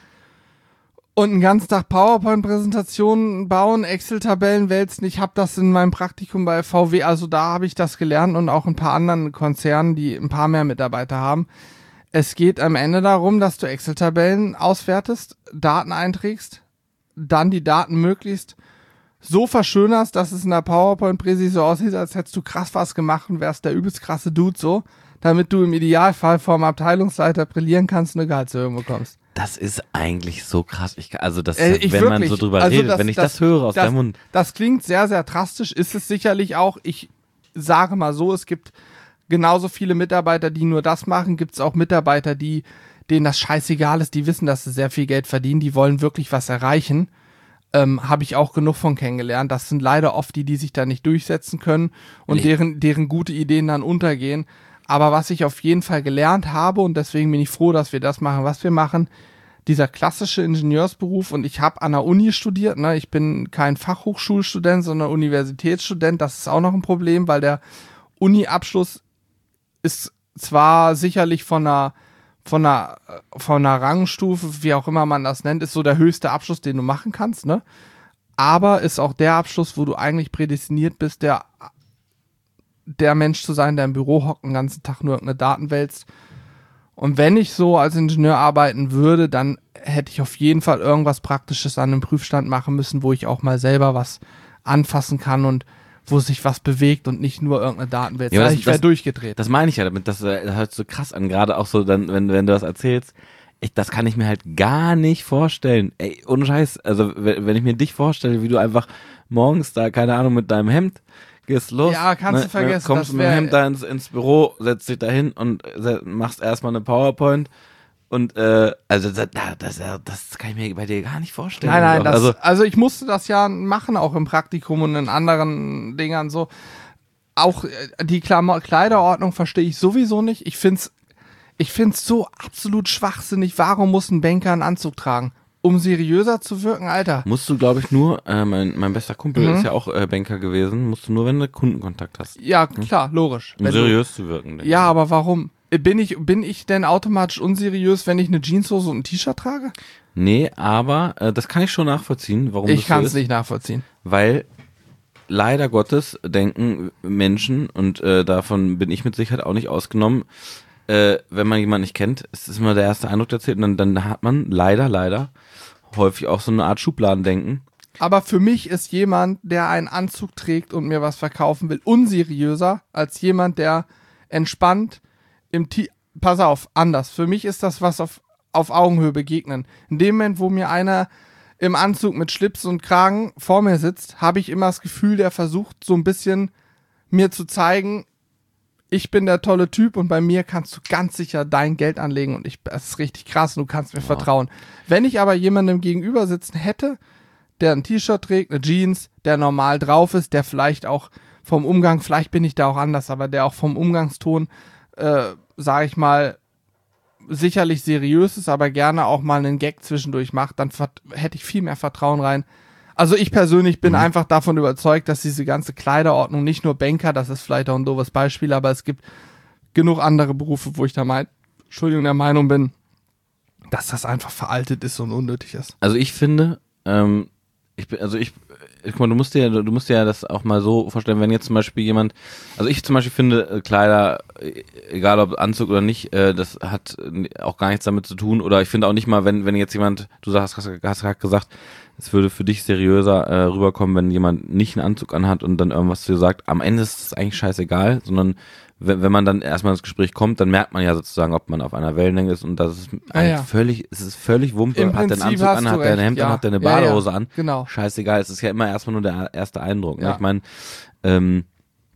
und einen ganzen Tag PowerPoint-Präsentationen bauen, Excel-Tabellen wälzen. Ich habe das in meinem Praktikum bei V W, also da habe ich das gelernt und auch ein paar anderen Konzernen, die ein paar mehr Mitarbeiter haben. Es geht am Ende darum, dass du Excel-Tabellen auswertest, Daten einträgst, dann die Daten möglichst so verschönerst, dass es in der PowerPoint-Präsi so aussieht, als hättest du krass was gemacht und wärst der übelst krasse Dude so, damit du im Idealfall vom Abteilungsleiter brillieren kannst und eine Gehaltserhöhung bekommst. Das ist eigentlich so krass. Ich, also das, äh, ich wenn wirklich, man so drüber also redet, das, wenn ich das, das höre aus das, deinem Mund. Das klingt sehr, sehr drastisch, ist es sicherlich auch. Ich sage mal so, es gibt genauso viele Mitarbeiter, die nur das machen, gibt es auch Mitarbeiter, die denen das scheißegal ist, die wissen, dass sie sehr viel Geld verdienen, die wollen wirklich was erreichen. Ähm, habe ich auch genug von kennengelernt. Das sind leider oft die, die sich da nicht durchsetzen können und nee. deren, deren gute Ideen dann untergehen. Aber was ich auf jeden Fall gelernt habe, und deswegen bin ich froh, dass wir das machen, was wir machen, dieser klassische Ingenieursberuf, und ich habe an der Uni studiert, ne? Ich bin kein Fachhochschulstudent, sondern Universitätsstudent. Das ist auch noch ein Problem, weil der Uni-Abschluss ist zwar sicherlich von einer von einer, von einer Rangstufe, wie auch immer man das nennt, ist so der höchste Abschluss, den du machen kannst, ne? Aber ist auch der Abschluss, wo du eigentlich prädestiniert bist, der, der Mensch zu sein, der im Büro hockt, den ganzen Tag nur irgendeine Daten wälzt. Und wenn ich so als Ingenieur arbeiten würde, dann hätte ich auf jeden Fall irgendwas Praktisches an einem Prüfstand machen müssen, wo ich auch mal selber was anfassen kann und wo sich was bewegt und nicht nur irgendeine Datenwelt. Ja, ich wäre durchgedreht. Das meine ich ja damit, das, das hört so krass an, gerade auch so, dann, wenn, wenn du das erzählst, ich, das kann ich mir halt gar nicht vorstellen. Ey, ohne Scheiß, also wenn, wenn ich mir dich vorstelle, wie du einfach morgens da, keine Ahnung, mit deinem Hemd gehst los. Ja, kannst ne, du vergessen. Kommst das mit dem Hemd da ins, ins Büro, setzt dich da hin und machst erstmal eine PowerPoint. Und äh, also das, das, das kann ich mir bei dir gar nicht vorstellen. Nein, nein, das, also, also ich musste das ja machen, auch im Praktikum und in anderen Dingern so. auch äh, die Klamo- Kleiderordnung verstehe ich sowieso nicht. Ich finde es ich find's so absolut schwachsinnig. Warum muss ein Banker einen Anzug tragen? Um seriöser zu wirken, Alter. Musst du, glaube ich, nur, äh, mein, mein bester Kumpel Mhm. ist ja auch äh, Banker gewesen, musst du nur, wenn du Kundenkontakt hast. Ja, klar, logisch. Um Wenn du- seriös zu wirken. denke Ja, ich. aber warum? Bin ich, bin ich denn automatisch unseriös, wenn ich eine Jeanshose und ein T-Shirt trage? Nee, aber äh, das kann ich schon nachvollziehen, warum Ich das so kann es ist. nicht nachvollziehen. Weil leider Gottes denken Menschen, und äh, davon bin ich mit Sicherheit auch nicht ausgenommen, äh, wenn man jemanden nicht kennt, ist es immer der erste Eindruck, der zählt. Und dann, dann hat man leider, leider häufig auch so eine Art Schubladendenken. Aber für mich ist jemand, der einen Anzug trägt und mir was verkaufen will, unseriöser als jemand, der entspannt im T... Pass auf, anders. Für mich ist das was auf, auf Augenhöhe begegnen. In dem Moment, wo mir einer im Anzug mit Schlips und Kragen vor mir sitzt, habe ich immer das Gefühl, der versucht so ein bisschen mir zu zeigen, ich bin der tolle Typ und bei mir kannst du ganz sicher dein Geld anlegen und ich, das ist richtig krass und du kannst mir Ja. vertrauen. Wenn ich aber jemandem gegenüber sitzen hätte, der ein T-Shirt trägt, eine Jeans, der normal drauf ist, der vielleicht auch vom Umgang, vielleicht bin ich da auch anders, aber der auch vom Umgangston, äh, sag ich mal, sicherlich seriös ist, aber gerne auch mal einen Gag zwischendurch macht, dann vert- hätte ich viel mehr Vertrauen rein. Also ich persönlich bin Mhm. einfach davon überzeugt, dass diese ganze Kleiderordnung, nicht nur Banker, das ist vielleicht auch ein doofes Beispiel, aber es gibt genug andere Berufe, wo ich da mein, Entschuldigung, der Meinung bin, dass das einfach veraltet ist und unnötig ist. Also ich finde, ähm, ich bin, also ich, guck mal, du musst dir, du musst dir ja das auch mal so vorstellen, wenn jetzt zum Beispiel jemand, also ich zum Beispiel finde äh, Kleider, äh, egal ob Anzug oder nicht, äh, das hat äh, auch gar nichts damit zu tun, oder ich finde auch nicht mal, wenn wenn jetzt jemand, du sagst, hast, hast gerade gesagt, es würde für dich seriöser äh, rüberkommen, wenn jemand nicht einen Anzug anhat und dann irgendwas zu dir sagt, am Ende ist es eigentlich scheißegal, sondern wenn, wenn man dann erstmal ins Gespräch kommt, dann merkt man ja sozusagen, ob man auf einer Wellenlänge ist, und das ist Ah, eigentlich ja. völlig, es ist völlig Wumpe, Im hat der einen Prinzip Anzug hast an, du hat der ein recht, Hemd ja. an, hat der eine Ja, ja. Badehose an, Genau. scheißegal, es ist ja immer erstmal nur der erste Eindruck. Ne? Ja. Ich meine, ähm,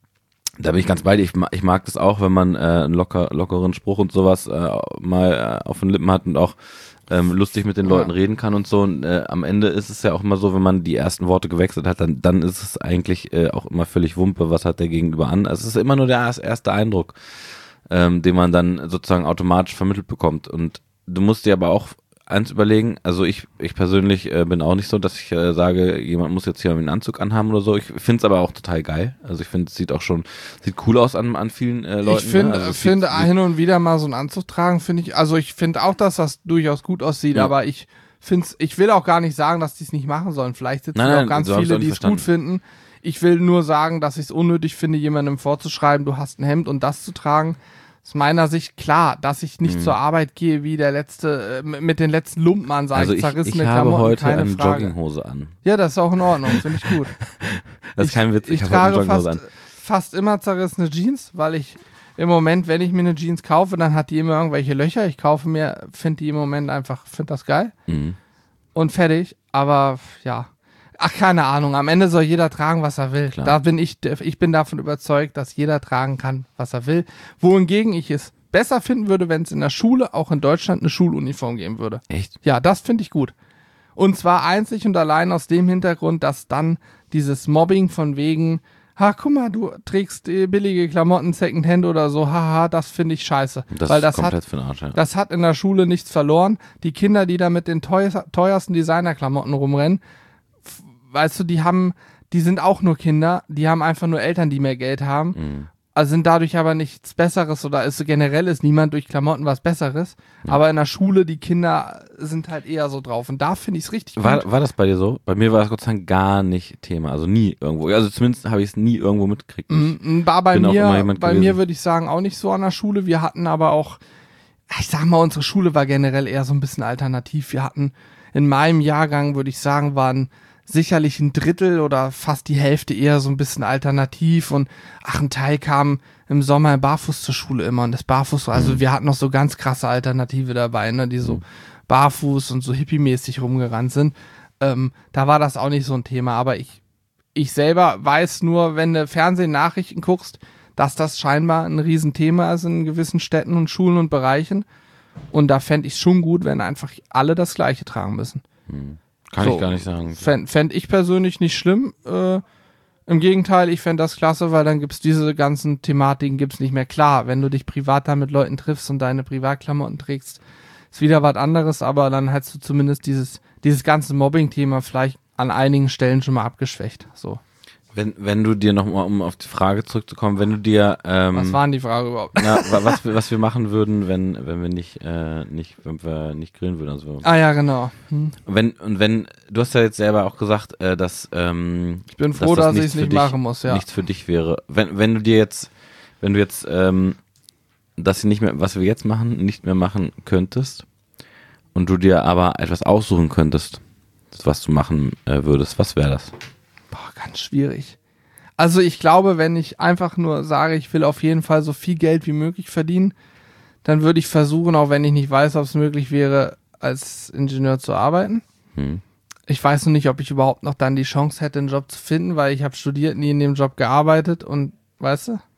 da bin ich ganz bei dir. Ich, ma- ich mag das auch, wenn man äh, einen locker, lockeren Spruch und sowas äh, mal äh, auf den Lippen hat und auch ähm, lustig mit den Leuten Ja. reden kann und so. Und äh, am Ende ist es ja auch immer so, wenn man die ersten Worte gewechselt hat, dann, dann ist es eigentlich äh, auch immer völlig Wumpe, was hat der Gegenüber an. Also es ist immer nur der erst- erste Eindruck, ähm, den man dann sozusagen automatisch vermittelt bekommt. Und du musst dir aber auch eins überlegen, also ich, ich persönlich äh, bin auch nicht so, dass ich äh, sage, jemand muss jetzt hier einen Anzug anhaben oder so. Ich finde es aber auch total geil. Also ich finde, es sieht auch schon, sieht cool aus an, an vielen äh, Leuten. Ich finde, ne? Also es finde sieht, hin und wieder mal so einen Anzug tragen, finde ich, also ich finde auch, dass das durchaus gut aussieht, Ja. aber ich finde ich will auch gar nicht sagen, dass die es nicht machen sollen. Vielleicht sitzen Nein, auch nein, ganz so hab ich's viele, auch nicht die es gut finden. Ich will nur sagen, dass ich es unnötig finde, jemandem vorzuschreiben, du hast ein Hemd und das zu tragen. Aus meiner Sicht klar, dass ich nicht Mhm. zur Arbeit gehe wie der letzte, äh, mit den letzten Lumpen an, sage also ich, ich, zerrissene ich habe Klamotten, heute keine eine Frage. Jogginghose an. Ja, das ist auch in Ordnung, finde ich gut. Das ist kein Witz, ich, Ich habe heute eine trage Jogginghose fast, an. fast immer zerrissene Jeans, weil ich im Moment, wenn ich mir eine Jeans kaufe, dann hat die immer irgendwelche Löcher. Ich kaufe mir, finde die im Moment einfach, finde das geil Mhm. und fertig. Aber ja, ach, keine Ahnung. Am Ende soll jeder tragen, was er will. Klar. Da bin ich, ich bin davon überzeugt, dass jeder tragen kann, was er will. Wohingegen ich es besser finden würde, wenn es in der Schule auch in Deutschland eine Schuluniform geben würde. Echt? Ja, das finde ich gut. Und zwar einzig und allein aus dem Hintergrund, dass dann dieses Mobbing von wegen, ha, guck mal, du trägst äh, billige Klamotten, Secondhand oder so, haha, das finde ich scheiße. Das Weil ist das komplett hat, für den Arsch, ja. das hat in der Schule nichts verloren. Die Kinder, die da mit den teuer, teuersten Designerklamotten rumrennen, f- weißt du, die haben, die sind auch nur Kinder, die haben einfach nur Eltern, die mehr Geld haben. Mhm. Also sind dadurch aber nichts Besseres oder ist generell ist niemand durch Klamotten was Besseres. Aber in der Schule, die Kinder sind halt eher so drauf. Und da finde ich es richtig gut. War, war das bei dir so? Bei mir war das Gott sei Dank gar nicht Thema. Also nie irgendwo. Also zumindest habe ich es nie irgendwo mitgekriegt. Mm, War bei bin auch immer mir, jemand bei gewesen. mir würde ich sagen, auch nicht so an der Schule. Wir hatten aber auch, ich sag mal, unsere Schule war generell eher so ein bisschen alternativ. Wir hatten in meinem Jahrgang, würde ich sagen, waren sicherlich ein Drittel oder fast die Hälfte eher so ein bisschen alternativ und ach, ein Teil kam im Sommer barfuß zur Schule immer und das Barfuß, also Mhm. wir hatten noch so ganz krasse Alternative dabei, ne, die so Mhm. barfuß und so hippie-mäßig rumgerannt sind. Ähm, da war das auch nicht so ein Thema, aber ich, ich selber weiß nur, wenn du Fernsehnachrichten guckst, dass das scheinbar ein Riesenthema ist in gewissen Städten und Schulen und Bereichen. Und da fände ich es schon gut, wenn einfach alle das Gleiche tragen müssen. Mhm. Kann So. ich gar nicht sagen. Fände fänd ich persönlich nicht schlimm. Äh, Im Gegenteil, ich fände das klasse, weil dann gibt's diese ganzen Thematiken gibt's nicht mehr. Klar, wenn du dich privat da mit Leuten triffst und deine Privatklamotten trägst, ist wieder was anderes, aber dann hast du zumindest dieses, dieses ganze Mobbing-Thema vielleicht an einigen Stellen schon mal abgeschwächt. So. Wenn, wenn du dir nochmal, um auf die Frage zurückzukommen, wenn du dir ähm, Was war denn die Frage überhaupt? Na, was, wir, was wir machen würden, wenn, wenn wir nicht, äh, nicht, wenn wir nicht grillen würden. Also, Ah ja, genau. Hm. wenn, und wenn, du hast ja jetzt selber auch gesagt, äh, dass ähm, Ich bin froh, dass, das dass ich es nicht dich, machen muss, ja. nichts für dich wäre. Wenn, wenn du dir jetzt, wenn du jetzt ähm, das nicht mehr, was wir jetzt machen, nicht mehr machen könntest und du dir aber etwas aussuchen könntest, was du machen äh, würdest, was wäre das? Boah, ganz schwierig. Also ich glaube, wenn ich einfach nur sage, ich will auf jeden Fall so viel Geld wie möglich verdienen, dann würde ich versuchen, auch wenn ich nicht weiß, ob es möglich wäre, als Ingenieur zu arbeiten. Hm. Ich weiß noch nicht, ob ich überhaupt noch dann die Chance hätte, einen Job zu finden, weil ich habe studiert, nie in dem Job gearbeitet und, weißt du?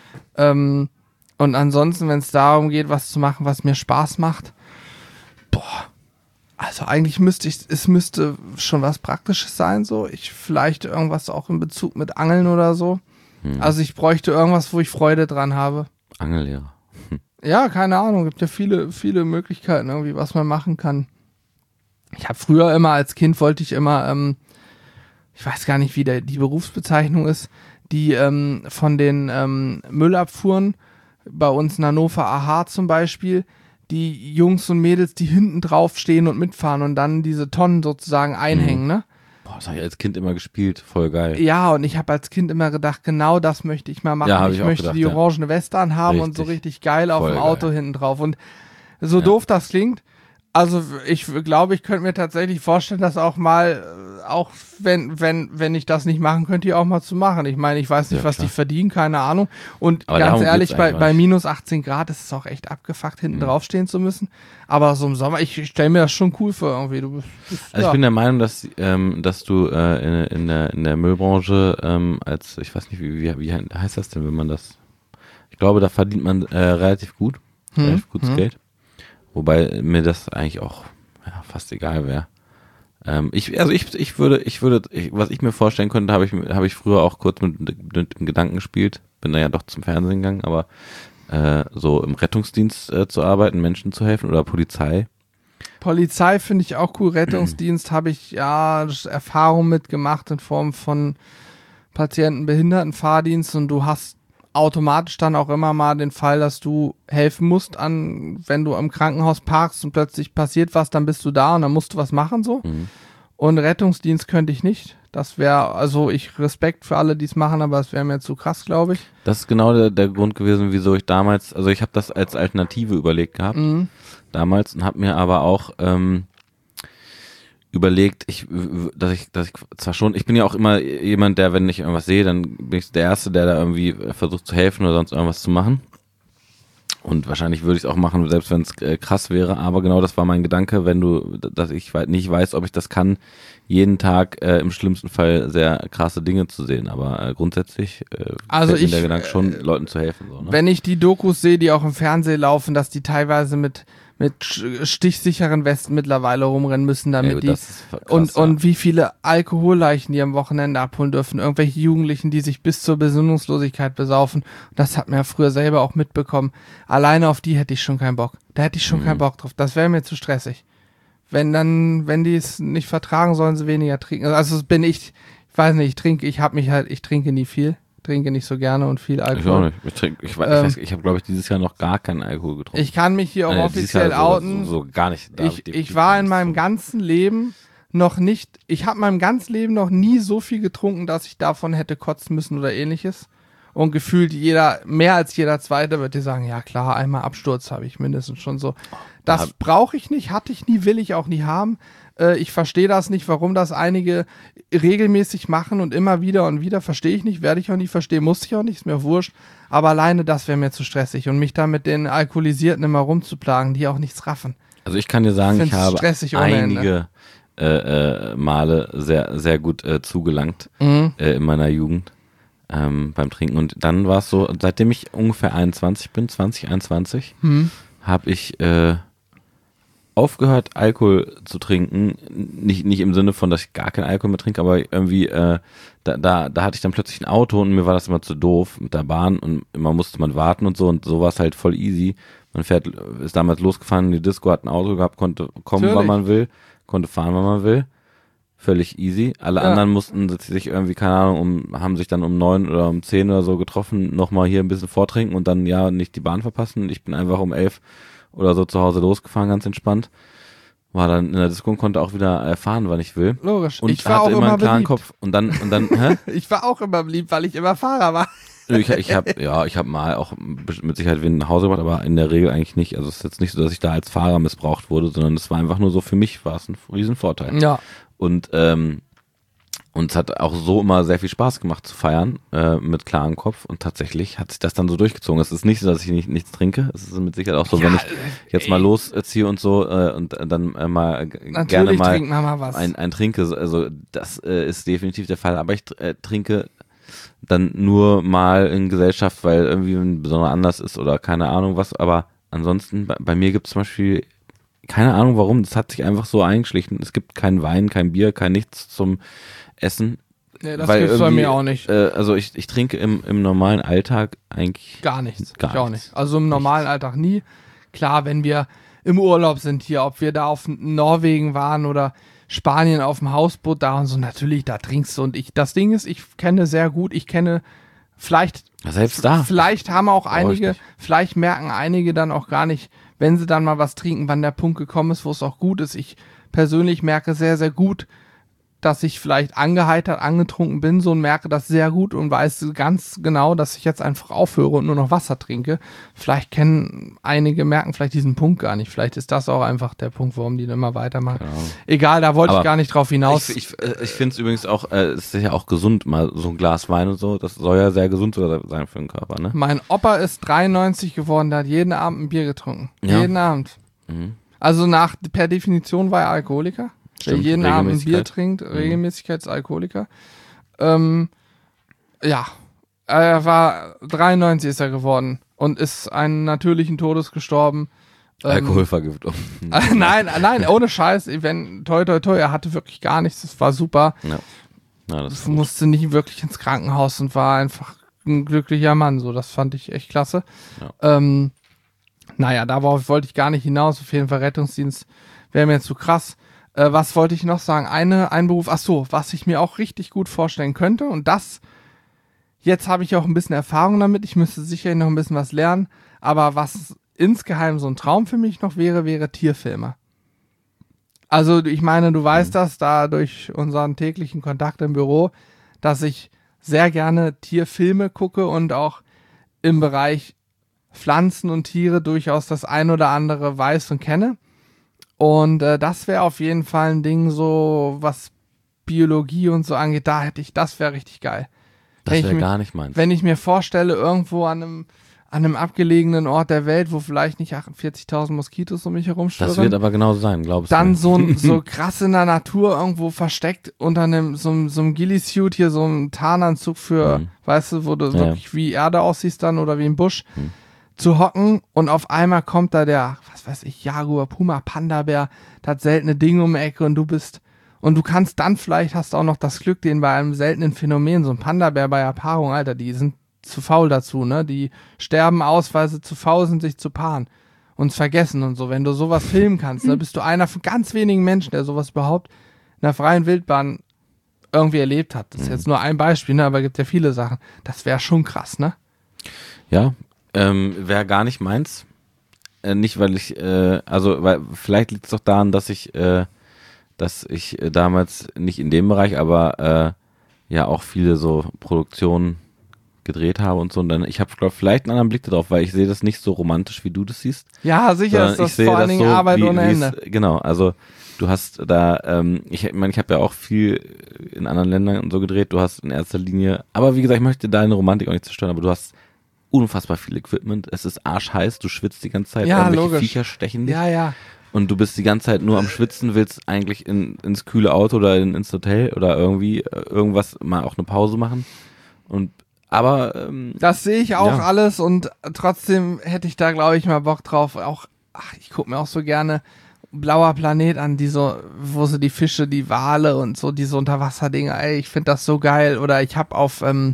Ähm, und ansonsten, wenn es darum geht, was zu machen, was mir Spaß macht, boah, also eigentlich müsste ich, es müsste schon was Praktisches sein, so. Ich vielleicht irgendwas auch in Bezug mit Angeln oder so. Hm. Also ich bräuchte irgendwas, wo ich Freude dran habe. Angellehrer. Ja, keine Ahnung, gibt ja viele, viele Möglichkeiten irgendwie, was man machen kann. Ich habe früher immer, als Kind wollte ich immer, ähm, ich weiß gar nicht, wie der, die Berufsbezeichnung ist, die ähm, von den ähm, Müllabfuhren, bei uns in Hannover A H zum Beispiel, die Jungs und Mädels, die hinten drauf stehen und mitfahren und dann diese Tonnen sozusagen einhängen, ne? Boah, das habe ich als Kind immer gespielt, voll geil. Ja, und ich habe als Kind immer gedacht, genau das möchte ich mal machen. Ja, hab ich, ich auch möchte gedacht, die ja. orangene Weste anhaben und so Richtig. richtig geil auf Voll dem Auto geil. hinten drauf. Und so Ja. doof das klingt, also ich glaube, ich könnte mir tatsächlich vorstellen, das auch mal, äh, auch wenn, wenn, wenn ich das nicht machen könnte, die auch mal zu machen. Ich meine, ich weiß nicht, Ja, was klar. die verdienen, keine Ahnung. Und Aber ganz darum ehrlich, geht's bei, eigentlich bei nicht. minus achtzehn Grad ist es auch echt abgefuckt, hinten Mhm. draufstehen zu müssen. Aber so im Sommer, ich stelle mir das schon cool vor irgendwie. Du bist, bist, Also ja. ich bin der Meinung, dass ähm, dass du äh, in, in der in der Müllbranche ähm, als, ich weiß nicht, wie, wie, wie heißt das denn, wenn man das, ich glaube, da verdient man äh, relativ gut, Hm, relativ gutes hm. Geld, wobei mir das eigentlich auch ja, fast egal wäre. Ähm, ich, also ich, ich würde, ich würde, ich, was ich mir vorstellen könnte, habe ich, habe ich früher auch kurz mit, mit dem Gedanken gespielt, bin da ja doch zum Fernsehen gegangen, aber äh, so im Rettungsdienst äh, zu arbeiten, Menschen zu helfen oder Polizei. Polizei finde ich auch cool. Rettungsdienst habe ich ja Erfahrung mitgemacht in Form von Patientenbehindertenfahrdienst und du hast automatisch dann auch immer mal den Fall, dass du helfen musst an, wenn du im Krankenhaus parkst und plötzlich passiert was, dann bist du da und dann musst du was machen so. Mhm. Und Rettungsdienst könnte ich nicht. Das wäre, also ich Respekt für alle, die es machen, aber es wäre mir zu krass, glaube ich. Das ist genau der, der Grund gewesen, wieso ich damals, also ich habe das als Alternative überlegt gehabt, Mhm. damals, und habe mir aber auch ähm, überlegt, ich, w- dass ich, dass ich zwar schon, ich bin ja auch immer jemand, der, wenn ich irgendwas sehe, dann bin ich der Erste, der da irgendwie versucht zu helfen oder sonst irgendwas zu machen. Und wahrscheinlich würde ich es auch machen, selbst wenn es äh, krass wäre. Aber genau das war mein Gedanke, wenn du, dass ich wei- nicht weiß, ob ich das kann, jeden Tag äh, im schlimmsten Fall sehr krasse Dinge zu sehen. Aber äh, grundsätzlich äh, Also fällt mir ich, der Gedanke schon, äh, Leuten zu helfen. So, ne? Wenn ich die Dokus sehe, die auch im Fernsehen laufen, dass die teilweise mit, mit sch- stichsicheren Westen mittlerweile rumrennen müssen, damit Ja, gut, die das ist krass, und, ja. und wie viele Alkoholleichen die am Wochenende abholen dürfen. Irgendwelche Jugendlichen, die sich bis zur Besinnungslosigkeit besaufen. Das hat man ja früher selber auch mitbekommen. Alleine auf die hätte ich schon keinen Bock. Da hätte ich schon Mhm. keinen Bock drauf. Das wäre mir zu stressig. Wenn dann, wenn die es nicht vertragen, sollen sie weniger trinken. Also das bin ich, ich weiß nicht, ich trinke, ich habe mich halt, ich trinke nie viel. Trinke nicht so gerne und viel Ich auch Alkohol. nicht. Ich, trink, ich, weiß- Ähm, ich, weiß- ich habe, glaube ich, dieses Jahr noch gar keinen Alkohol getrunken. Ich kann mich hier auch Äh, dieses offiziell Jahr so- outen. So, so gar nicht. Da hab Ich, definitiv ich war in nichts meinem zu- ganzen Leben noch nicht, ich habe in meinem ganzen Leben noch nie so viel getrunken, dass ich davon hätte kotzen müssen oder ähnliches. Und gefühlt jeder, mehr als jeder Zweite wird dir sagen, ja klar, einmal Absturz habe ich mindestens schon so. Das hab- brauche ich nicht, hatte ich nie, will ich auch nie haben. Äh, ich verstehe das nicht, warum das einige regelmäßig machen und immer wieder und wieder, verstehe ich nicht, werde ich auch nicht verstehen, muss ich auch nicht, ist mir wurscht. Aber alleine das wäre mir zu stressig und mich da mit den Alkoholisierten immer rumzuplagen, die auch nichts raffen. Also ich kann dir sagen, ich Find's habe stressig ohne Ende. einige äh, äh, Male sehr, sehr gut äh, zugelangt Mhm. äh, in meiner Jugend ähm, beim Trinken. Und dann war es so, seitdem ich ungefähr einundzwanzig bin, zwanzig, einundzwanzig, Mhm. habe ich äh, aufgehört, Alkohol zu trinken. Nicht, nicht im Sinne von, dass ich gar keinen Alkohol mehr trinke, aber irgendwie, äh, da, da, da hatte ich dann plötzlich ein Auto und mir war das immer zu doof mit der Bahn und immer musste man warten und so und so war es halt voll easy. Man fährt, ist damals losgefahren in die Disco, hat ein Auto gehabt, konnte kommen, Natürlich. wann man will, konnte fahren, wann man will. Völlig easy. Alle Ja. anderen mussten sich irgendwie, keine Ahnung, um, haben sich dann um neun oder um zehn oder so getroffen, nochmal hier ein bisschen vortrinken und dann ja nicht die Bahn verpassen. Ich bin einfach um elf oder so zu Hause losgefahren, ganz entspannt. War dann in der Disco und konnte auch wieder äh, fahren, wann ich will. Logisch. Und Ich war hatte auch immer immer einen klaren beliebt. Kopf. Und dann, und dann, hä? Ich war auch immer beliebt, weil ich immer Fahrer war. Ich, ich habe ja, ich habe mal auch mit Sicherheit wen nach Hause gebracht, aber in der Regel eigentlich nicht. Also es ist jetzt nicht so, dass ich da als Fahrer missbraucht wurde, sondern es war einfach nur so, für mich war es ein Riesenvorteil. Ja. Und ähm, und es hat auch so immer sehr viel Spaß gemacht zu feiern, äh, mit klarem Kopf. Und tatsächlich hat sich das dann so durchgezogen. Es ist nicht so, dass ich nicht, nichts trinke. Es ist mit Sicherheit auch so, Ja, wenn ich jetzt ey. mal losziehe und so äh, und dann äh, mal g- Natürlich gerne mal trinkt man mal was. ein, ein trinke. Also das äh, ist definitiv der Fall. Aber ich äh, trinke dann nur mal in Gesellschaft, weil irgendwie ein besonderer Anlass ist oder keine Ahnung was. Aber ansonsten, bei, bei mir gibt es zum Beispiel keine Ahnung warum, das hat sich einfach so eingeschlichen. Es gibt keinen Wein, kein Bier, kein nichts zum Essen. Nee, das weil gibt's bei irgendwie, mir auch nicht. Äh, also ich, ich trinke im, im normalen Alltag eigentlich Gar nichts. Gar ich auch nichts. nicht. Also im normalen Alltag nie. Klar, wenn wir im Urlaub sind hier, ob wir da auf Norwegen waren oder Spanien auf dem Hausboot da und so, natürlich, da trinkst du. Und ich, das Ding ist, ich kenne sehr gut, ich kenne vielleicht, Ja, selbst da. vielleicht haben auch Brauch ich einige, nicht. vielleicht merken einige dann auch gar nicht, wenn sie dann mal was trinken, wann der Punkt gekommen ist, wo es auch gut ist. Ich persönlich merke sehr, sehr gut, dass ich vielleicht angeheitert, angetrunken bin, so und merke das sehr gut und weiß ganz genau, dass ich jetzt einfach aufhöre und nur noch Wasser trinke. Vielleicht kennen einige, merken vielleicht diesen Punkt gar nicht. Vielleicht ist das auch einfach der Punkt, warum die dann immer weitermachen. Genau. Egal, da wollte Aber ich gar nicht drauf hinaus. Ich, ich, äh, ich finde es übrigens auch, äh, es ist ja auch gesund, mal so ein Glas Wein und so, das soll ja sehr gesund sogar sein für den Körper, ne? Mein Opa ist dreiundneunzig geworden, der hat jeden Abend ein Bier getrunken. Ja. Jeden Abend. Mhm. Also nach, per Definition war er Alkoholiker. Der Stimmt, jeden Abend ein Bier Regelmäßigkeit. trinkt, Mhm. Regelmäßigkeitsalkoholiker. Ähm, ja, er war dreiundneunzig ist er geworden und ist einen natürlichen Todes gestorben. Ähm, Alkoholvergiftung. äh, nein, nein, ohne Scheiß. Wenn, toi, toi, toi, er hatte wirklich gar nichts. Das war super. Ja. Ja, das ist gut. Musste nicht wirklich ins Krankenhaus und war einfach ein glücklicher Mann. So, das fand ich echt klasse. Ja. Ähm, naja, darauf wollte ich gar nicht hinaus. Auf jeden Fall Rettungsdienst wäre mir zu krass. Äh, was wollte ich noch sagen? Eine, ein Beruf, ach so, was ich mir auch richtig gut vorstellen könnte. Und das, jetzt habe ich auch ein bisschen Erfahrung damit. Ich müsste sicherlich noch ein bisschen was lernen. Aber was insgeheim so ein Traum für mich noch wäre, wäre Tierfilme. Also ich meine, du weißt das da durch unseren täglichen Kontakt im Büro, dass ich sehr gerne Tierfilme gucke und auch im Bereich Pflanzen und Tiere durchaus das ein oder andere weiß und kenne. Und äh, das wäre auf jeden Fall ein Ding, so was Biologie und so angeht, da hätte ich, das wäre richtig geil. Das Wenn ich wäre mir- gar nicht meins. Wenn ich mir vorstelle, irgendwo an einem, an einem abgelegenen Ort der Welt, wo vielleicht nicht achtundvierzigtausend Moskitos um mich herumschwirren, Das wird aber genauso sein, glaubst dann du? so, ein- so krass in der Natur irgendwo versteckt unter einem, so, einem- so einem Ghillie-Suit hier, so einem Tarnanzug für, Mhm. weißt du, wo du Ja. wirklich wie Erde aussiehst dann oder wie ein Busch, Mhm. zu hocken und auf einmal kommt da der, was weiß ich, Jaguar, Puma, Panda-Bär, das seltene Ding um die Ecke und du bist, und du kannst dann vielleicht, hast auch noch das Glück, den bei einem seltenen Phänomen, so ein Panda-Bär bei der Paarung, Alter, die sind zu faul dazu, ne, die sterben aus, weil sie zu faul sind, sich zu paaren. Uns vergessen und so. Wenn du sowas filmen kannst, dann bist du einer von ganz wenigen Menschen, der sowas überhaupt in der freien Wildbahn irgendwie erlebt hat. Das ist jetzt nur ein Beispiel, ne, aber gibt ja viele Sachen. Das wäre schon krass, ne? Ja, ähm, wäre gar nicht meins. Äh, nicht, weil ich, äh, also, weil vielleicht liegt es doch daran, dass ich, äh, dass ich äh, damals nicht in dem Bereich, aber äh, ja auch viele so Produktionen gedreht habe und so. Und dann, ich habe, glaube vielleicht einen anderen Blick darauf, weil ich sehe das nicht so romantisch, wie du das siehst. Ja, sicher sondern ist das ich sehe vor allen das Dingen so, Arbeit wie, ohne wie es- Ende. Genau, also du hast da, ähm, ich ich meine, ich habe ja auch viel in anderen Ländern und so gedreht, du hast in erster Linie, aber wie gesagt, ich möchte deine Romantik auch nicht zerstören, aber du hast unfassbar viel Equipment, es ist arschheiß, du schwitzt die ganze Zeit, Ja, irgendwelche logisch. Viecher stechen dich Ja, ja. und du bist die ganze Zeit nur am Schwitzen, willst eigentlich in, ins kühle Auto oder in, ins Hotel oder irgendwie äh, irgendwas, mal auch eine Pause machen und, aber, ähm, Das sehe ich auch Ja. alles und trotzdem hätte ich da, glaube ich, mal Bock drauf. Auch, ach, ich gucke mir auch so gerne Blauer Planet an, die so, wo sie die Fische, die Wale und so, diese Unterwasserdinger, ey, ich finde das so geil. Oder ich habe auf, ähm,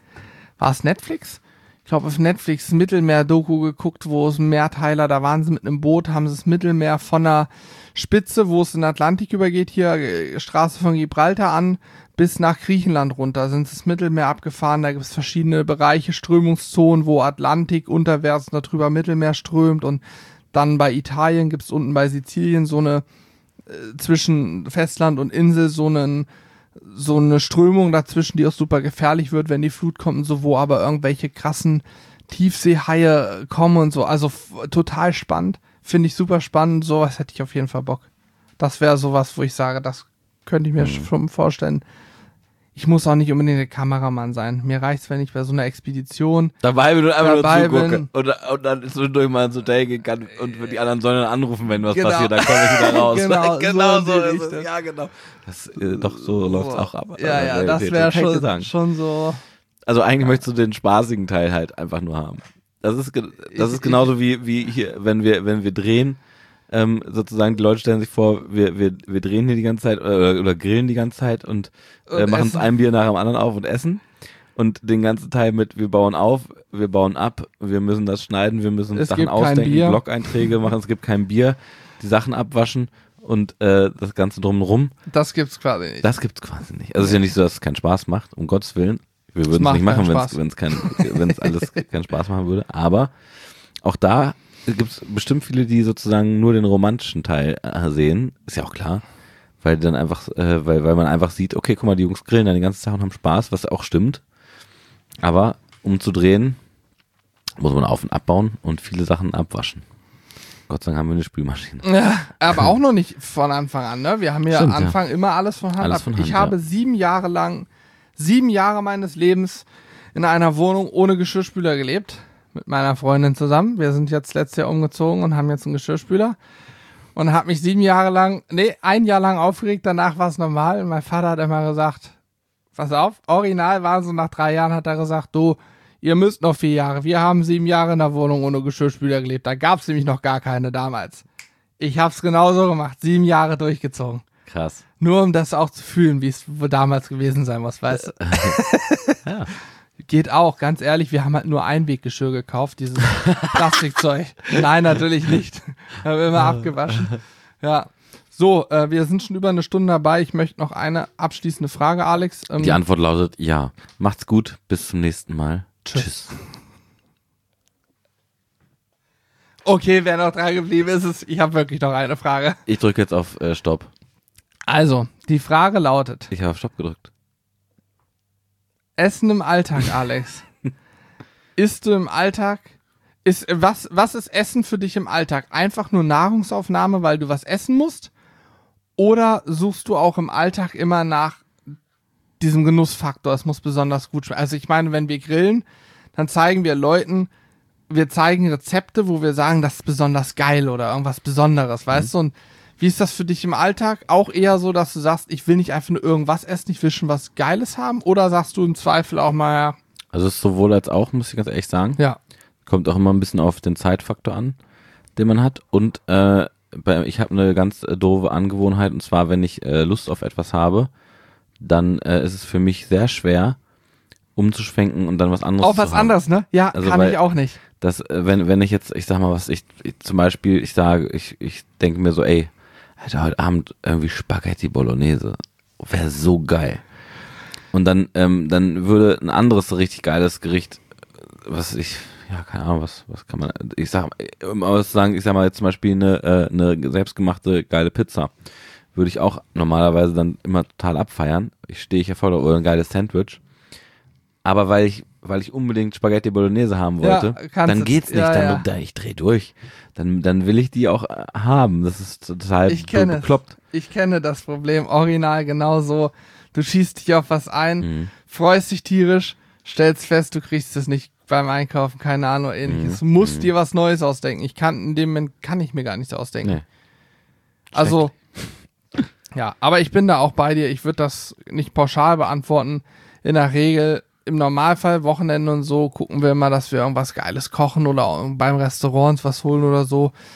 war es Netflix? Ich glaube, auf Netflix Mittelmeer-Doku geguckt, wo es ein Mehrteiler, da waren sie mit einem Boot, haben sie das Mittelmeer von der Spitze, wo es in den Atlantik übergeht, hier äh, Straße von Gibraltar an, bis nach Griechenland runter, sind sie das Mittelmeer abgefahren, da gibt es verschiedene Bereiche, Strömungszonen, wo Atlantik unterwärts darüber Mittelmeer strömt und dann bei Italien gibt es unten bei Sizilien so eine, äh, zwischen Festland und Insel so einen so eine Strömung dazwischen, die auch super gefährlich wird, wenn die Flut kommt und so, wo aber irgendwelche krassen Tiefseehaie kommen und so. Also f- total spannend. Finde ich super spannend. Sowas hätte ich auf jeden Fall Bock. Das wäre sowas, wo ich sage, das könnte ich mir Mhm. schon vorstellen. Ich muss auch nicht unbedingt der Kameramann sein. Mir reicht's, wenn ich bei so einer Expedition Dabei bin und einfach Dabei nur zugucke. bin. Und, und dann zwischendurch mal ins Hotel gehen kann und die anderen sollen dann anrufen, wenn was Genau. passiert, dann komme ich wieder raus. Genau, genau so so, in die ist es. Richtung. Ja, genau. Das, äh, doch, so läuft's auch ab. Ja, ja, Äh, das kann wäre ich dir sagen. schon, schon so. Also eigentlich möchtest du den spaßigen Teil halt einfach nur haben. Das ist, ge- das Ich- ist genauso wie, wie hier, wenn wir, wenn wir drehen, ähm, sozusagen, die Leute stellen sich vor, wir, wir, wir drehen hier die ganze Zeit oder, oder grillen die ganze Zeit und, äh, Und machen uns essen. ein Bier nach dem anderen auf und essen. Und den ganzen Teil mit, wir bauen auf, wir bauen ab, wir müssen das schneiden, wir müssen uns Es Sachen gibt kein ausdenken, Bier. Blog-Einträge machen, es gibt kein Bier, die Sachen abwaschen und äh, das Ganze drumherum. Das gibt's quasi nicht. Das gibt's quasi nicht. Also es ist ja nicht so, dass es keinen Spaß macht, um Gottes Willen. Wir würden es macht nicht machen, keinen wenn es Spaß. wenn es kein, wenn es alles keinen Spaß machen würde. Aber auch da gibt's bestimmt viele, die sozusagen nur den romantischen Teil äh, sehen. Ist ja auch klar. Weil dann einfach, äh, weil, weil man einfach sieht, okay, guck mal, die Jungs grillen dann den ganzen Tag und haben Spaß, was auch stimmt. Aber um zu drehen, muss man auf- und abbauen und viele Sachen abwaschen. Gott sei Dank haben wir eine Spülmaschine. Ja, aber auch noch nicht von Anfang an, ne? Wir haben ja Stimmt, am ja. Anfang immer alles von Hand Alles ab. von Hand, ich habe ja. sieben Jahre lang, sieben Jahre meines Lebens in einer Wohnung ohne Geschirrspüler gelebt. Mit meiner Freundin zusammen. Wir sind jetzt letztes Jahr umgezogen und haben jetzt einen Geschirrspüler. Und habe mich sieben Jahre lang, nee, ein Jahr lang aufgeregt. Danach war es normal. Und mein Vater hat immer gesagt, pass auf, original waren so nach drei Jahren, hat er gesagt, du, ihr müsst noch vier Jahre. Wir haben sieben Jahre in der Wohnung ohne Geschirrspüler gelebt. Da gab es nämlich noch gar keine damals. Ich hab's genauso gemacht, sieben Jahre durchgezogen. Krass. Nur um das auch zu fühlen, wie es wohl damals gewesen sein muss, weißt du. Ja. Geht auch, ganz ehrlich, wir haben halt nur Einweggeschirr gekauft, dieses Plastikzeug. Nein, natürlich nicht. Haben wir immer abgewaschen. Ja. So, äh, wir sind schon über eine Stunde dabei. Ich möchte noch eine abschließende Frage, Alex. Ähm, Die Antwort lautet ja. Macht's gut, bis zum nächsten Mal. Tschüss. Tschüss. Okay, wer noch dran geblieben ist, ist ich habe wirklich noch eine Frage. Ich drücke jetzt auf äh, Stopp. Also, die Frage lautet, Ich habe auf Stopp gedrückt. Essen im Alltag, Alex. Isst du im Alltag? Ist, was, was ist Essen für dich im Alltag? Einfach nur Nahrungsaufnahme, weil du was essen musst? Oder suchst du auch im Alltag immer nach diesem Genussfaktor? Es muss besonders gut schmecken. Also ich meine, wenn wir grillen, dann zeigen wir Leuten, wir zeigen Rezepte, wo wir sagen, das ist besonders geil oder irgendwas Besonderes, weißt du? Und wie ist das für dich im Alltag? Auch eher so, dass du sagst, ich will nicht einfach nur irgendwas essen, ich will schon was Geiles haben? Oder sagst du im Zweifel auch mal, ja, Also es ist sowohl als auch, muss ich ganz ehrlich sagen. ja, Kommt auch immer ein bisschen auf den Zeitfaktor an, den man hat. Und äh, bei, ich habe eine ganz äh, doofe Angewohnheit, und zwar, wenn ich äh, Lust auf etwas habe, dann äh, ist es für mich sehr schwer, umzuschwenken und dann was anderes auch zu was haben. anderes, ne? Ja, Also kann weil- ich auch nicht. Das, äh, wenn, wenn ich jetzt, ich sag mal was, ich, ich zum Beispiel, ich sage, ich, ich denke mir so, ey, Alter, heute Abend irgendwie Spaghetti Bolognese. Wäre so geil. Und dann, ähm, dann würde ein anderes richtig geiles Gericht, was ich, ja, keine Ahnung, was, was kann man, ich sag, um mal was zu sagen, ich sag mal jetzt zum Beispiel eine, äh, eine selbstgemachte geile Pizza. Würde ich auch normalerweise dann immer total abfeiern. Ich stehe ja voll, oder ein geiles Sandwich. Aber weil ich, weil ich unbedingt Spaghetti Bolognese haben wollte, Ja, kannst dann du- geht's nicht, ja, dann, ja. dann ich dreh durch. Dann, dann will ich die auch äh, haben. Das ist total Ich kenne es. bekloppt. Ich kenne das Problem original genauso. Du schießt dich auf was ein, Mhm. freust dich tierisch, stellst fest, du kriegst es nicht beim Einkaufen, keine Ahnung, oder ähnliches. Mhm. Du musst Mhm. dir was Neues ausdenken. Ich kann, in dem Moment kann ich mir gar nichts ausdenken. Nee. Also, ja, aber ich bin da auch bei dir. Ich würde das nicht pauschal beantworten. In der Regel, im Normalfall, Wochenende und so, gucken wir immer, dass wir irgendwas Geiles kochen oder beim Restaurant was holen oder so.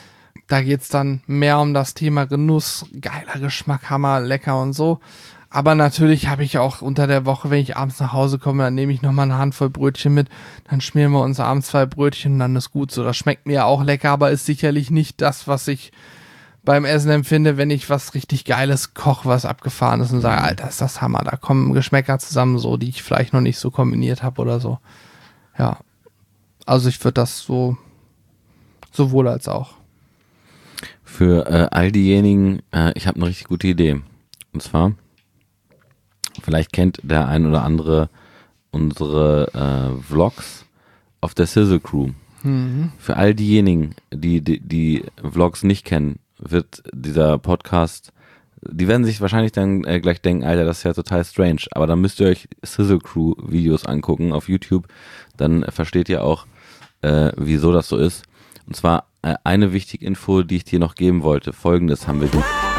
Da geht's dann mehr um das Thema Genuss, geiler Geschmack, Hammer, lecker und so. Aber natürlich habe ich auch unter der Woche, wenn ich abends nach Hause komme, dann nehme ich nochmal eine Handvoll Brötchen mit, dann schmieren wir uns abends zwei Brötchen und dann ist gut so. Das schmeckt mir auch lecker, aber ist sicherlich nicht das, was ich beim Essen empfinde, wenn ich was richtig Geiles koche, was abgefahren ist und sage, Alter, ist das Hammer, da kommen Geschmäcker zusammen, so, die ich vielleicht noch nicht so kombiniert habe oder so. Ja, also ich würde das so sowohl als auch. Für äh, all diejenigen, äh, ich habe eine richtig gute Idee. Und zwar, vielleicht kennt der ein oder andere unsere äh, Vlogs auf der Sizzle Crew. Mhm. Für all diejenigen, die, die die Vlogs nicht kennen, wird dieser Podcast, die werden sich wahrscheinlich dann äh, gleich denken, Alter, das ist ja total strange. Aber dann müsst ihr euch Sizzle Crew Videos angucken auf YouTube. Dann äh, versteht ihr auch, äh, wieso das so ist. Und zwar äh, eine wichtige Info, die ich dir noch geben wollte. Folgendes haben wir...